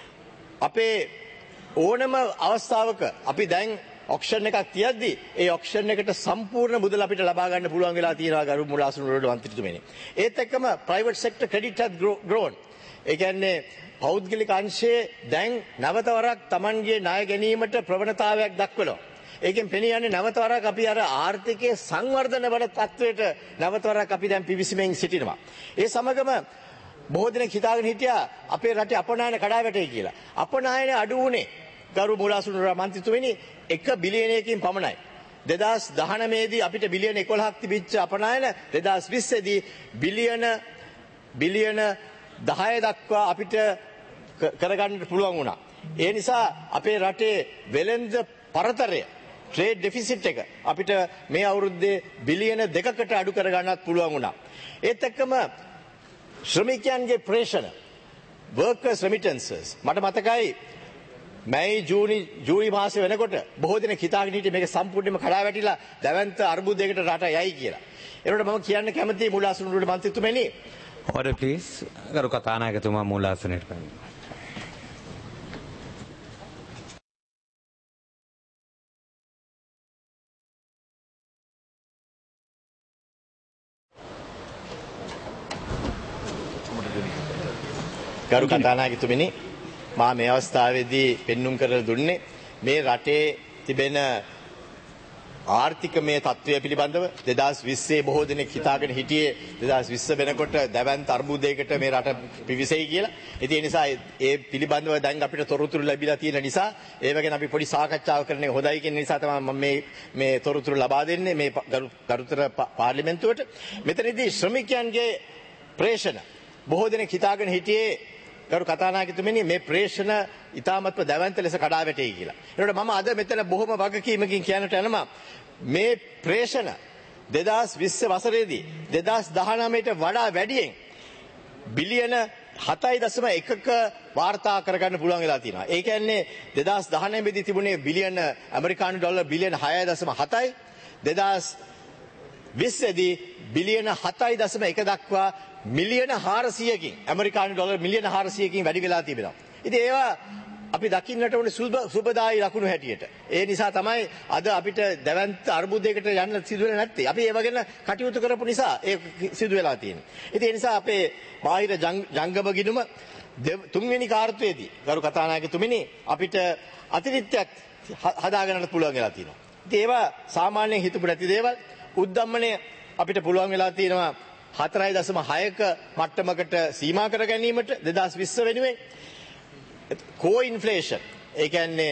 අපේ ඕනම අවස්ථාවක අපි දැන් ඔක්ෂන් එකක් තියද්දී ඒ ඔක්ෂන් එකට සම්පූර්ණ මුදල අපිට ලබා ගන්න පුළුවන් වෙලා තියෙනවා ගරු මුලාසුනරුවට මන්ත්‍රීතුමනි. ඒත් එක්කම private sector credit has grown. ඒ කියන්නේ පෞද්ගලික අංශයේ දැන් නැවත වරක් Tamanගේ ණය ගැනීමට ප්‍රවණතාවයක් දක්වනවා. ඒකෙන් පෙනී යන්නේ නැවත වරක් අපි අර ආර්ථිකයේ සංවර්ධන වන තත්වයට නැවත වරක් අපි දැන් පිවිසෙමින් සිටිනවා. ඒ සමගම බොහෝ දෙනෙක් හිතාගෙන හිටියා අපේ රටේ අපනයන කඩා වැටේ කියලා. අපනයන අඩු වුණේ ගරු මුලාසුනරුව මන්ත්‍රීතුමනි එක බිලියනයකින් පමණයි. දෙදාස් දහනවය දී අපිට බිලියන එකොළහක් තිබිච්ච අපනයන දෙදාස් විස්ස දී බිලියන බිලියන දහය දක්වා අපිට කරගන්න පුළුවන් වුණා. ඒ නිසා අපේ රටේ වෙළඳ පරතරය ට්‍රේඩ් ඩෙෆිසිට් එක අපිට මේ අවුරුද්දේ බිලියන දෙකකට අඩු කරගන්නත් පුළුවන් වුණා. ඒත් එක්කම ශ්‍රමිකයන්ගේ ප්‍රේෂණ workers remittances මට මතකයි මැයි ජූනි ජූලි මාසෙ වෙනකොට බොහෝ දෙනෙක් හිතාගෙන හිටියේ මේක සම්පූර්ණයෙන්ම කඩා වැටිලා දැවැන්ත අර්බුදයකට රට යයි කියලා. ඒකට මම කියන්න කැමතියි මුලාසුනරුවට මන්ත්‍රීතුමනි. Order please. ගරු කතානායකතුමා මූලාසනයට පැමිණෙන්න. ගරු කතානායකතුමනි මා මේ අවස්ථාවේදී පෙන්눔 කරලා දුන්නේ මේ රටේ තිබෙන ආර්ථිකමය තත්ත්වය පිළිබඳව දෙදාස් විස්සේ බොහෝ දෙනෙක් හිතාගෙන හිටියේ දෙදාස් විස්ස වෙනකොට දැවැන්ත අර්බුදයකට මේ රට පිවිසෙයි කියලා. ඉතින් ඒ නිසා ඒ පිළිබඳව දැන් අපිට තොරතුරු ලැබිලා තියෙන නිසා ඒව ගැන අපි පොඩි සාකච්ඡාවක් කරන එක හොඳයි කියන නිසා තමයි මම මේ මේ තොරතුරු ලබා දෙන්නේ මේ ගරුතර පාර්ලිමේන්තුවට. මෙතනදී ශ්‍රමිකයන්ගේ ප්‍රේෂණ බොහෝ දෙනෙක් හිතාගෙන හිටියේ ගරු කතානායකතුමනි මේ ප්‍රේෂණ ඉතාමත්ම දැවැන්ත ලෙස කඩා වැටෙයි කියලා. ඒකට මම අද මෙතන බොහොම වගකීමකින් කියන්නට යනවා මේ ප්‍රේෂණ දෙදාස් විස්ස වසරේදී දෙදාස් දහනවයට වඩා වැඩියෙන් බිලියන හතයි දශම එකක වාර්තා කරගන්න පුළුවන් වෙලා තියෙනවා. ඒ කියන්නේ දෙදාස් දහනවය දී තිබුණේ බිලියන ඇමරිකානු ඩොලර් බිලියන හයයි දශම හතයි දෙදාස් විස්ස දී බිලියන හතයි දශම එක දක්වා මිලියන හාරසියකින් ඇමරිකානු ඩොලර් මිලියන හාරසියකින් වැඩි වෙලා තිබෙනවා. ඉතින් ඒවා අපි දකින්නට ඕනේ සුබදායි ලකුණු හැටියට. ඒ නිසා තමයි අද අපිට දැවැන්ත අර්බුදයකට යන්න සිදු වෙන්නේ නැත්තේ. අපි ඒව ගැන කටයුතු කරපු නිසා ඒ සිදු වෙලා තියෙන්නේ. ඉතින් ඒ නිසා අපේ බාහිර ජංගම ගිණුම තුන්වෙනි කාර්යයේදී ගරු කතානායකතුමනි අපිට අතිරික්තයක් හදාගන්නත් පුළුවන් වෙලා තියෙනවා. ඉතින් ඒවා සාමාන්‍යයෙන් හිතපු නැති දේවල් උද්දම්මනය අපිට පුළුවන් වෙලා තියෙනවා හතරයි දශම හයක මට්ටමකට සීමා කර ගැනීමට දෙදාස් විස්ස වෙනුවෙන්. කෝ ඉන්ෆ්ලේෂන් ඒ කියන්නේ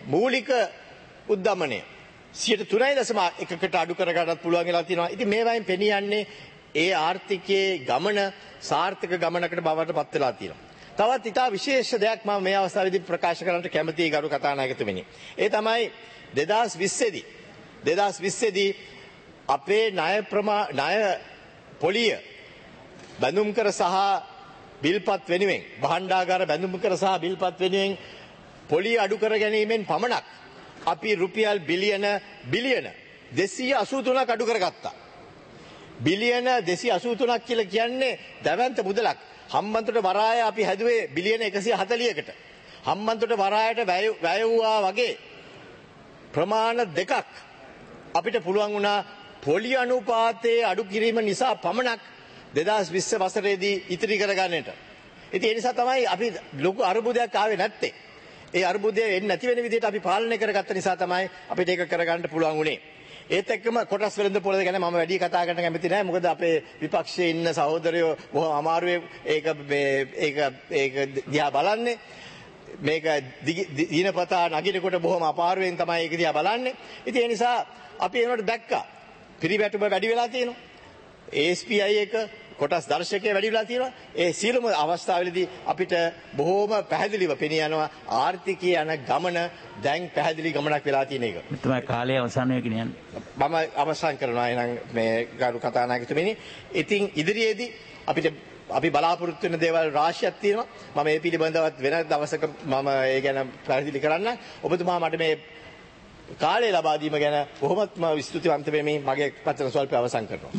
මූලික උද්දමනය සියයට තුනයි දශම එකකට අඩු කරගන්නත් පුළුවන් වෙලා තියෙනවා. ඉතින් මේවායින් පෙනී යන්නේ ඒ ආර්ථිකයේ ගමන සාර්ථක ගමනකට බවට පත් වෙලා තියෙනවා. තවත් ඉතා විශේෂ දෙයක් මම මේ අවස්ථාවේදී ප්‍රකාශ කරන්නට කැමතියි ගරු කතානායකතුමනි. ඒ තමයි දෙදාස් විස්ස දී දෙදාස් විස්ස දී අපේ ණය ප්‍රමා ණය පොලිය බැඳුම්කර සහ බිල්පත් වෙනුවෙන් භාණ්ඩාගාර බැඳුම්කර සහ බිල්පත් වෙනුවෙන් පොලිය අඩු කර ගැනීමෙන් පමණක් අපි රුපියල් බිලියන බිලියන දෙසිය අසූ තුනක් අඩු කරගත්තා. බිලියන දෙසිය අසූ තුනක් කියලා කියන්නේ දැවැන්ත මුදලක්. හම්බන්තොට වරාය අපි හැදුවේ බිලියන එකසිය හතලිහකට. හම්බන්තොට වරායට වැය වුණා වගේ ප්‍රමාණ දෙකක් අපිට පුළුවන් වුණා පොලි අනුපාතයේ අඩු කිරීම නිසා පමණක් දෙදාස් විස්ස වසරේදී ඉතිරි කරගන්නට. ඉතින් ඒ නිසා තමයි අපි ලොකු අර්බුදයක් ආවේ නැත්තේ. ඒ අර්බුදය එන්නේ නැති වෙන විදිහට අපි පාලනය කරගත්ත නිසා තමයි අපිට ඒක කරගන්න පුළුවන් වුණේ. ඒත් එක්කම කොටස් වෙළඳ පොළ ගැන මම වැඩි කතා කරන්න කැමති නැහැ. මොකද අපේ විපක්ෂයේ ඉන්න සහෝදරයෝ බොහොම අමාරුවේ ඒක මේ ඒක ඒක දිහා බලන්නේ. මේක දිනපතා නගිනකොට බොහොම අපාරුවෙන් තමයි ඒක දිහා බලන්නේ. ඉතින් ඒ නිසා අපි ඒනොට දැක්කා. පිරිවැටුම වැඩි වෙලා තියෙනවා. ඒ එස් පී ආයි එක කොටස් දර්ශකයේ වැඩි වෙලා තියෙනවා. ඒ සියලුම අවස්ථාවලදී අපිට බොහොම පැහැදිලිව පෙනී යනවා ආර්ථිකයේ යන ගමන දැන් පැහැදිලි ගමනක් වෙලා තියෙන එක. තමයි කාලය අවසන් වෙ කියන්නේ. මම අවසන් කරනවා එහෙනම් මේ ගරු කතානායකතුමනි. ඉතින් ඉදිරියේදී අපිට අපි බලාපොරොත්තු වෙන දේවල් රාශියක් තියෙනවා. මම මේ පිළිබඳවත් වෙන දවසක මම ඒ ගැන පැහැදිලි කරන්න. ඔබතුමා මට මේ කාලය ලබා දීම ගැන බොහොමත්ම ස්තුතිවන්ත වෙමි. මගේ වචන ස්වල්පය අවසන් කරනවා.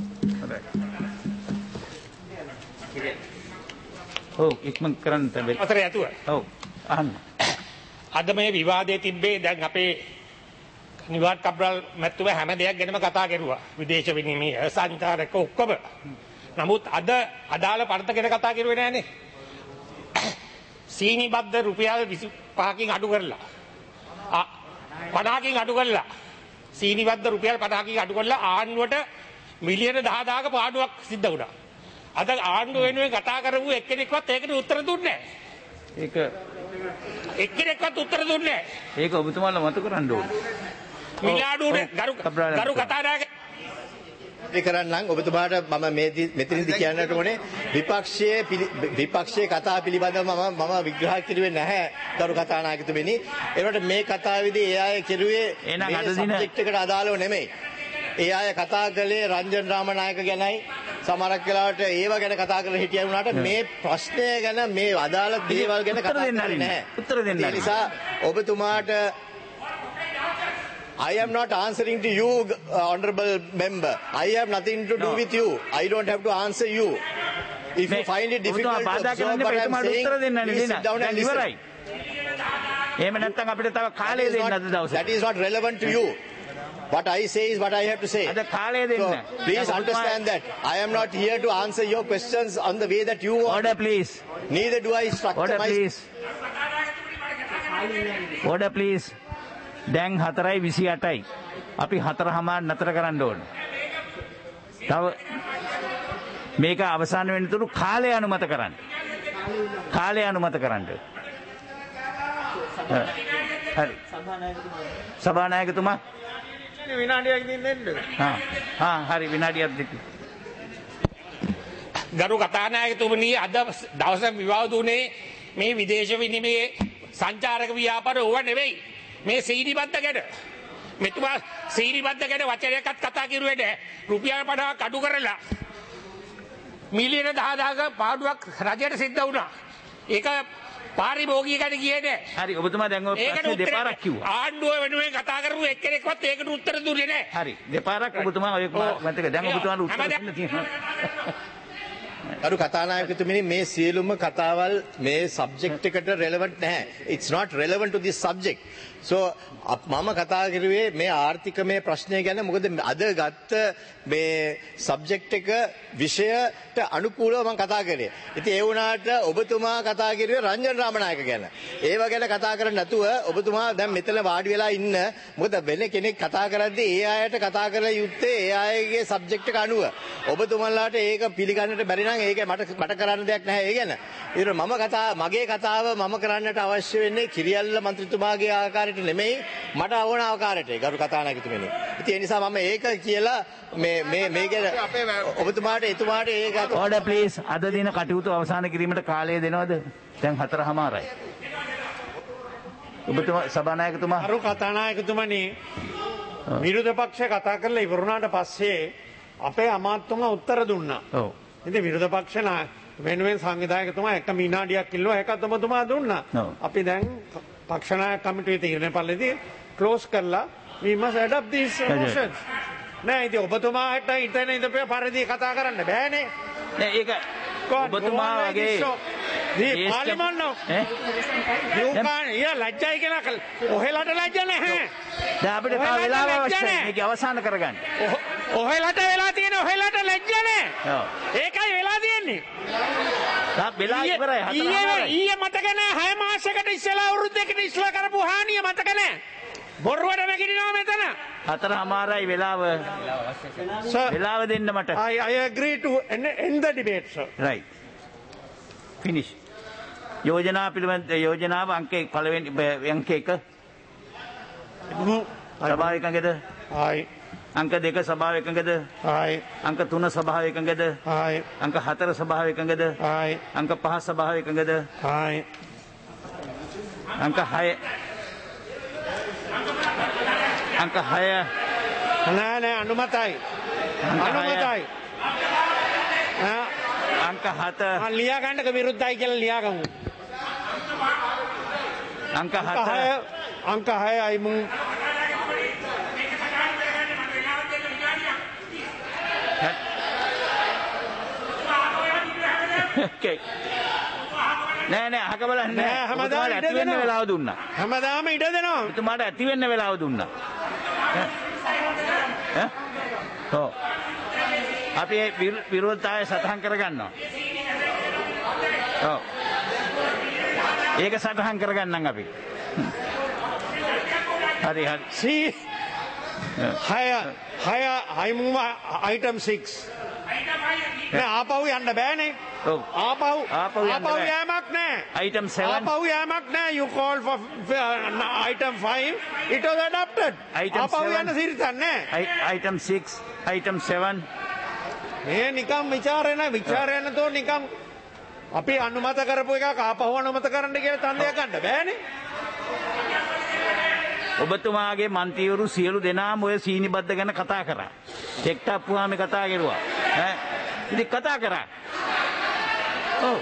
ඔව් ඉක්මන් කරන්න තමයි. අතරේ ඇතුව. ඔව් අහන්න. අද මේ විවාදයේ තිබ්බේ දැන් අපේ නිවාඩ් කබ්‍රල් මැතිතුමා හැම දෙයක් ගැනම කතා කරුවා. විදේශ විනිමය, සංචාරක ඔක්කොම. නමුත් අද අදාළ පරත ගැන කතා කරුවේ නෑනේ. සීනි බද්ද රුපියල් විසිපහකින් අඩු කරලා. පනහකින් අඩු කරලා. සීනි බද්ද රුපියල් පනහකින් අඩු කරලා ආණ්ඩුවට මිලියන දහදාක පාඩුවක් සිද්ධ වුණා. අද ආණ්ඩුව වෙනුවෙන් කතා කරපු එක්කෙනෙක්වත් ඒකට උත්තර දුන්නේ නැහැ. ඒක එක්කෙනෙක්වත් උත්තර දුන්නේ නැහැ. ඒක ඔබතුමාලා මතු කරන්න ඕනේ. මිලාඩුනේ ගරු ගරු කතානායක ඒ කරන්නම් ඔබතුමාට මම මේ මෙතනදී කියන්නට ඕනේ විපක්ෂයේ විපක්ෂයේ කතා පිළිබඳව මම මම විග්‍රහ කිරුවේ නැහැ ගරු කතානායකතුමනි. ඒකට මේ කතාවේදී ඒ අය කිරුවේ මේ සබ්ජෙක්ට් එකට අදාළව නෙමෙයි. ඒ අය කතා කළේ රංජන් රාමනායක ගැනයි සමහරක් වෙලාවට ඒව ගැන කතා කරලා හිටියා වුණාට මේ ප්‍රශ්නය ගැන මේ අදාළ දේවල් ගැන කතා කරන්නේ නැහැ. උත්තර දෙන්න. ඒ නිසා ඔබතුමාට I am not answering to you, uh, honorable member. I have nothing to do no. with you. I don't have to answer you. If you find it difficult to absorb what I am saying, please sit down and listen. එහෙම නැත්නම් අපිට තව කාලය දෙන්න අද දවසේ. That is not relevant to you. What I say is what I have to say. අද කාලය දෙන්න. So, please understand that I am not here to answer your questions on the way that you want. Order please. Neither do I structure Order my... please. Order please. දැන් හතරයි විසි අටයි. අපි හතරහමාර නතර කරන්න ඕන. තව මේක අවසන් වෙනතුරු කාලය අනුමත කරන්න. කාලය අනුමත කරන්න. හරි. සභානායකතුමා විනාඩියක් දෙන්න. හා හා හරි විනාඩියක් දෙන්න. ගරු කතානායකතුමනි අද දවසේ විවාද උනේ මේ විදේශ විනිමයේ සංචාරක ව්‍යාපාර ඕවා නෙවෙයි. මේ සීනි බද්ද ගැන මෙතුමා සීනි බද්ද ගැන වචනයක්වත් කතා කරුවේ නැහැ. රුපියල් පනහක් අඩු කරලා මිලියන දහදාක පාඩුවක් රජයට සිද්ධ වුණා. ඒක පාරිභෝගික ගැන කියේ නැහැ. හරි ඔබතුමා දැන් ඔය ප්‍රශ්නේ දෙපාරක් කිව්වා. ආණ්ඩුව වෙනුවෙන් කතා කරපු එක්කෙනෙක්වත් ඒකට උත්තර දුන්නේ නැහැ. හරි දෙපාරක් ඔබතුමා ඔය මතක දැන් ඔබතුමාට උත්තර දෙන්න තියෙනවා. අරු කතානායකතුමනි මේ සියලුම කතාවල් මේ සබ්ජෙක්ට් එකට relevant නැහැ. It's not relevant to this subject. So මම කතා කරුවේ මේ ආර්ථිකමය ප්‍රශ්නය ගැන. මොකද අද ගත්ත මේ සබ්ජෙක්ට් එක විෂයට අනුකූලව මම කතා කරේ. ඉතින් ඒ වුණාට ඔබතුමා කතා කරුවේ රංජන් රාමනායක ගැන. ඒව ගැන කතා කරන්නේ නැතුව ඔබතුමා දැන් මෙතන වාඩි වෙලා ඉන්න. මොකද වෙන කෙනෙක් කතා කරද්දී ඒ අයට කතා කරලා යුත්තේ ඒ අයගේ සබ්ජෙක්ට් එක අනුව. ඔබතුමාලාට ඒක පිළිගන්නට බැරි නම් නම් ඒක මට මට කරන්න දෙයක් නැහැ ඒ ගැන. ඊට මම කතා මගේ කතාව මම කරන්නට අවශ්‍ය වෙන්නේ කිරියල්ල මන්ත්‍රීතුමාගේ ආකාරයට නෙමෙයි මට ඕන ආකාරයට ගරු කතානායකතුමනි. ඉතින් ඒ නිසා මම ඒක කියලා මේ මේ මේ ගැන ඔබතුමාට එතුමාට ඒක ඕඩර් ප්ලීස්. අද දින කටයුතු අවසන් කිරීමට කාලය දෙනවද? දැන් හතරමාරයි. ඔබතුමා සභානායකතුමා අරු කතානායකතුමනි විරුද්ධ පක්ෂය කතා කරලා ඉවරුණාට පස්සේ අපේ අමාත්‍යතුමා උත්තර දුන්නා. ඔව්. ඉතින් විරුද්ධ පක්ෂ නා වෙනුවෙන් සංවිධායකතුමා එක විනාඩියක් ඉල්ලුවා ඒකත් ඔබතුමා දුන්නා. අපි දැන් පක්ෂ නායක කමිටුවේ තීරණය පල්ලේදී ක්ලෝස් කරලා we must adopt these motions. නෑ ඉතින් ඔබතුමාට ඉතන ඉඳපේ පරිදි කතා කරන්න බෑනේ. නෑ ඒක ඔබතුමා වගේ දී පාර්ලිමේන්තු ඈ යෝකාන යා ලැජ්ජයි කියලා ඔහෙලට ලැජ්ජ නැහැ. දැන් අපිට තව වෙලාව අවශ්‍යයි මේක අවසන් කරගන්න. ඔහෙලට වෙලා තියෙන ඔහෙලට ලැජ්ජ නැහැ. ඔව්. ඒකයි වෙලා තියෙන්නේ. තා වෙලා ඉවරයි හතරමාරයි. ඊයේ මතක නැහැ හය මාසයකට ඉස්සෙල්ලා අවුරුද්දකට ඉස්සෙල්ලා කරපු හානිය මතක නැහැ. බොරුවට නැගිටිනවා මෙතන. හතරමාරයි වෙලාව. වෙලාව දෙන්න මට. I I agree to end, end the debate sir. Right. Finish. යෝජනා පිළිබඳ යෝජනාව අංක පළවෙනි අංක එක සභාව එකඟද? හායි. අංක දෙක සභාව එකඟද? හායි. අංක තුන සභාව එකඟද? හායි. අංක හතර සභාව එකඟද? හායි. අංක පහ සභාව එකඟද? හායි. අංක හය අංක හය නෑ නෑ අනුමතයි. අනුමතයි. අංක හත ලියා ගන්නක විරුද්ධයි කියලා ලියා ගමු. අංක හත අංක හයයි මු Okay. නෑ නෑ අහක බලන්න නෑ. හැමදාම ඇති වෙන්න වෙලාව දුන්නා. හැමදාම ඉඩ දෙනවා. එතුමාට ඇති වෙන්න වෙලාව දුන්නා. ඈ? ඔව්. අපි විරෝධතාවය සටහන් කරගන්නවා. ඔව්. ඒක සටහන් කරගන්නම් අපි. හරි හරි. See higher higher high move item six. නෑ ආපහු යන්න බෑනේ. ඔව්. ආපහු ආපහු යන්න ආපහු බෑ. යෑමක් නෑ. Item seven. ආපහු යෑමක් නෑ. You call for uh, item five. It was adopted. Item ආපහු seven. යන්න සිරිතක් නෑ. Item six. Item seven. මේ නිකම් ਵਿਚාරේ නෑ. ਵਿਚාරය නැතෝ නිකම් අපි අනුමත කරපු එකක් ආපහු අනුමත කරන්න කියලා ඡන්දයක් ගන්න බෑනේ. ඔබතුමාගේ මන්ත්‍රීවරු සියලු දෙනාම ඔය සීනිබද්ද ගැන කතා කරා. එක්ටප්පුවාම කතා කරුවා. ඈ ඉතින් කතා කරා. ඔව්.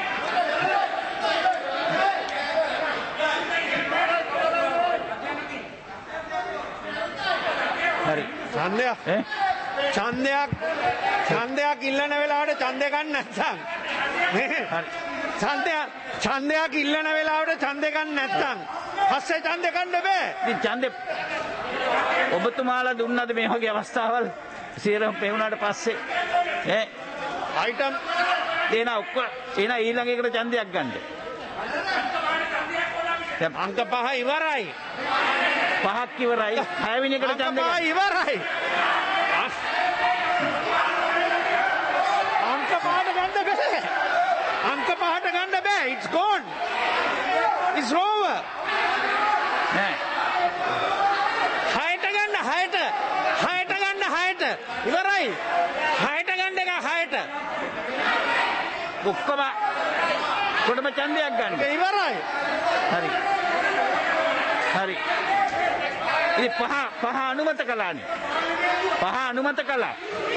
හරි. ඡන්දයක් ඈ ඡන්දයක් ඡන්දයක් ඉල්ලන වෙලාවට ඡන්දය ගන්න නැත්නම් මේ හරි. ඡන්දයක් ඡන්දයක් ඉල්ලන වෙලාවට ඡන්දය ගන්න නැත්නම් පස්සේ ඡන්දය ගන්න බෑ. ඉතින් ඡන්දේ ඔබතුමාලා දුන්නද මේ වගේ අවස්ථාවල් සියරම් පෙවුනාට පස්සේ ඈ අයිටම් එන ඔක්කොම එන ඊළඟ එකට ඡන්දයක් ගන්න. දැන් අංක පහ ඉවරයි. පහක් ඉවරයි. හයවෙනි එකට ඡන්දයක්. අංක පහ ඉවරයි. අංක පහට ගන්න බෑ. අංක පහට ගන්න බෑ. It's gone. It's over. නෑ. හයට ගන්න හයට. හයට ගන්න හයට. ඉවරයි. හයට ගන්න එක හයට. ඔක්කොම කොටම ඡන්දයක් ගන්න. ඒක ඉවරයි. හරි. හරි. ඉතින් පහ පහ අනුමත කළානේ. පහ අනුමත කළා.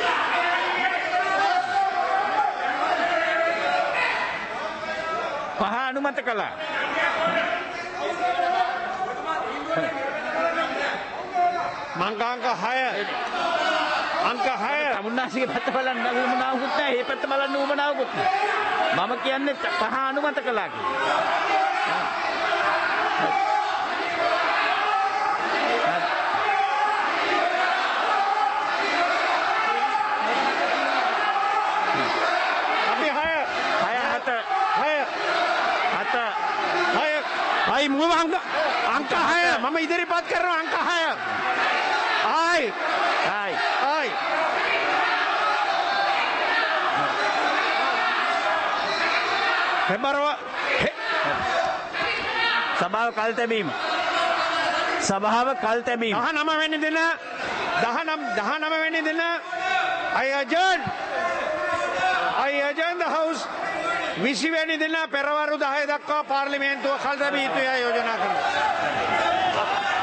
පහ අනුමත කළා. මං අංක හය අංක හය තමුන්නාසිගේ පැත්ත බලන්න උවමනාවකුත් නැහැ. මේ පැත්ත බලන්න උවමනාවකුත් නැහැ. මම කියන්නේ පහ අනුමත කළා කියලා. අපි හය හය හත හය හත හය අයි මුව අංක අංක හය මම ඉදිරිපත් කරනවා අංක හය ආයි ආයි ආයි පෙබරවා සභාව කල් තැබීම. සභාව කල් තැබීම. දහනම වෙනි දින දහනම් දහනම වෙනි දින I adjourn I adjourn the house විසි වෙනි දින පෙරවරු දහය දක්වා පාර්ලිමේන්තුව කල් තැබී යුතුයි යෝජනා කරනවා.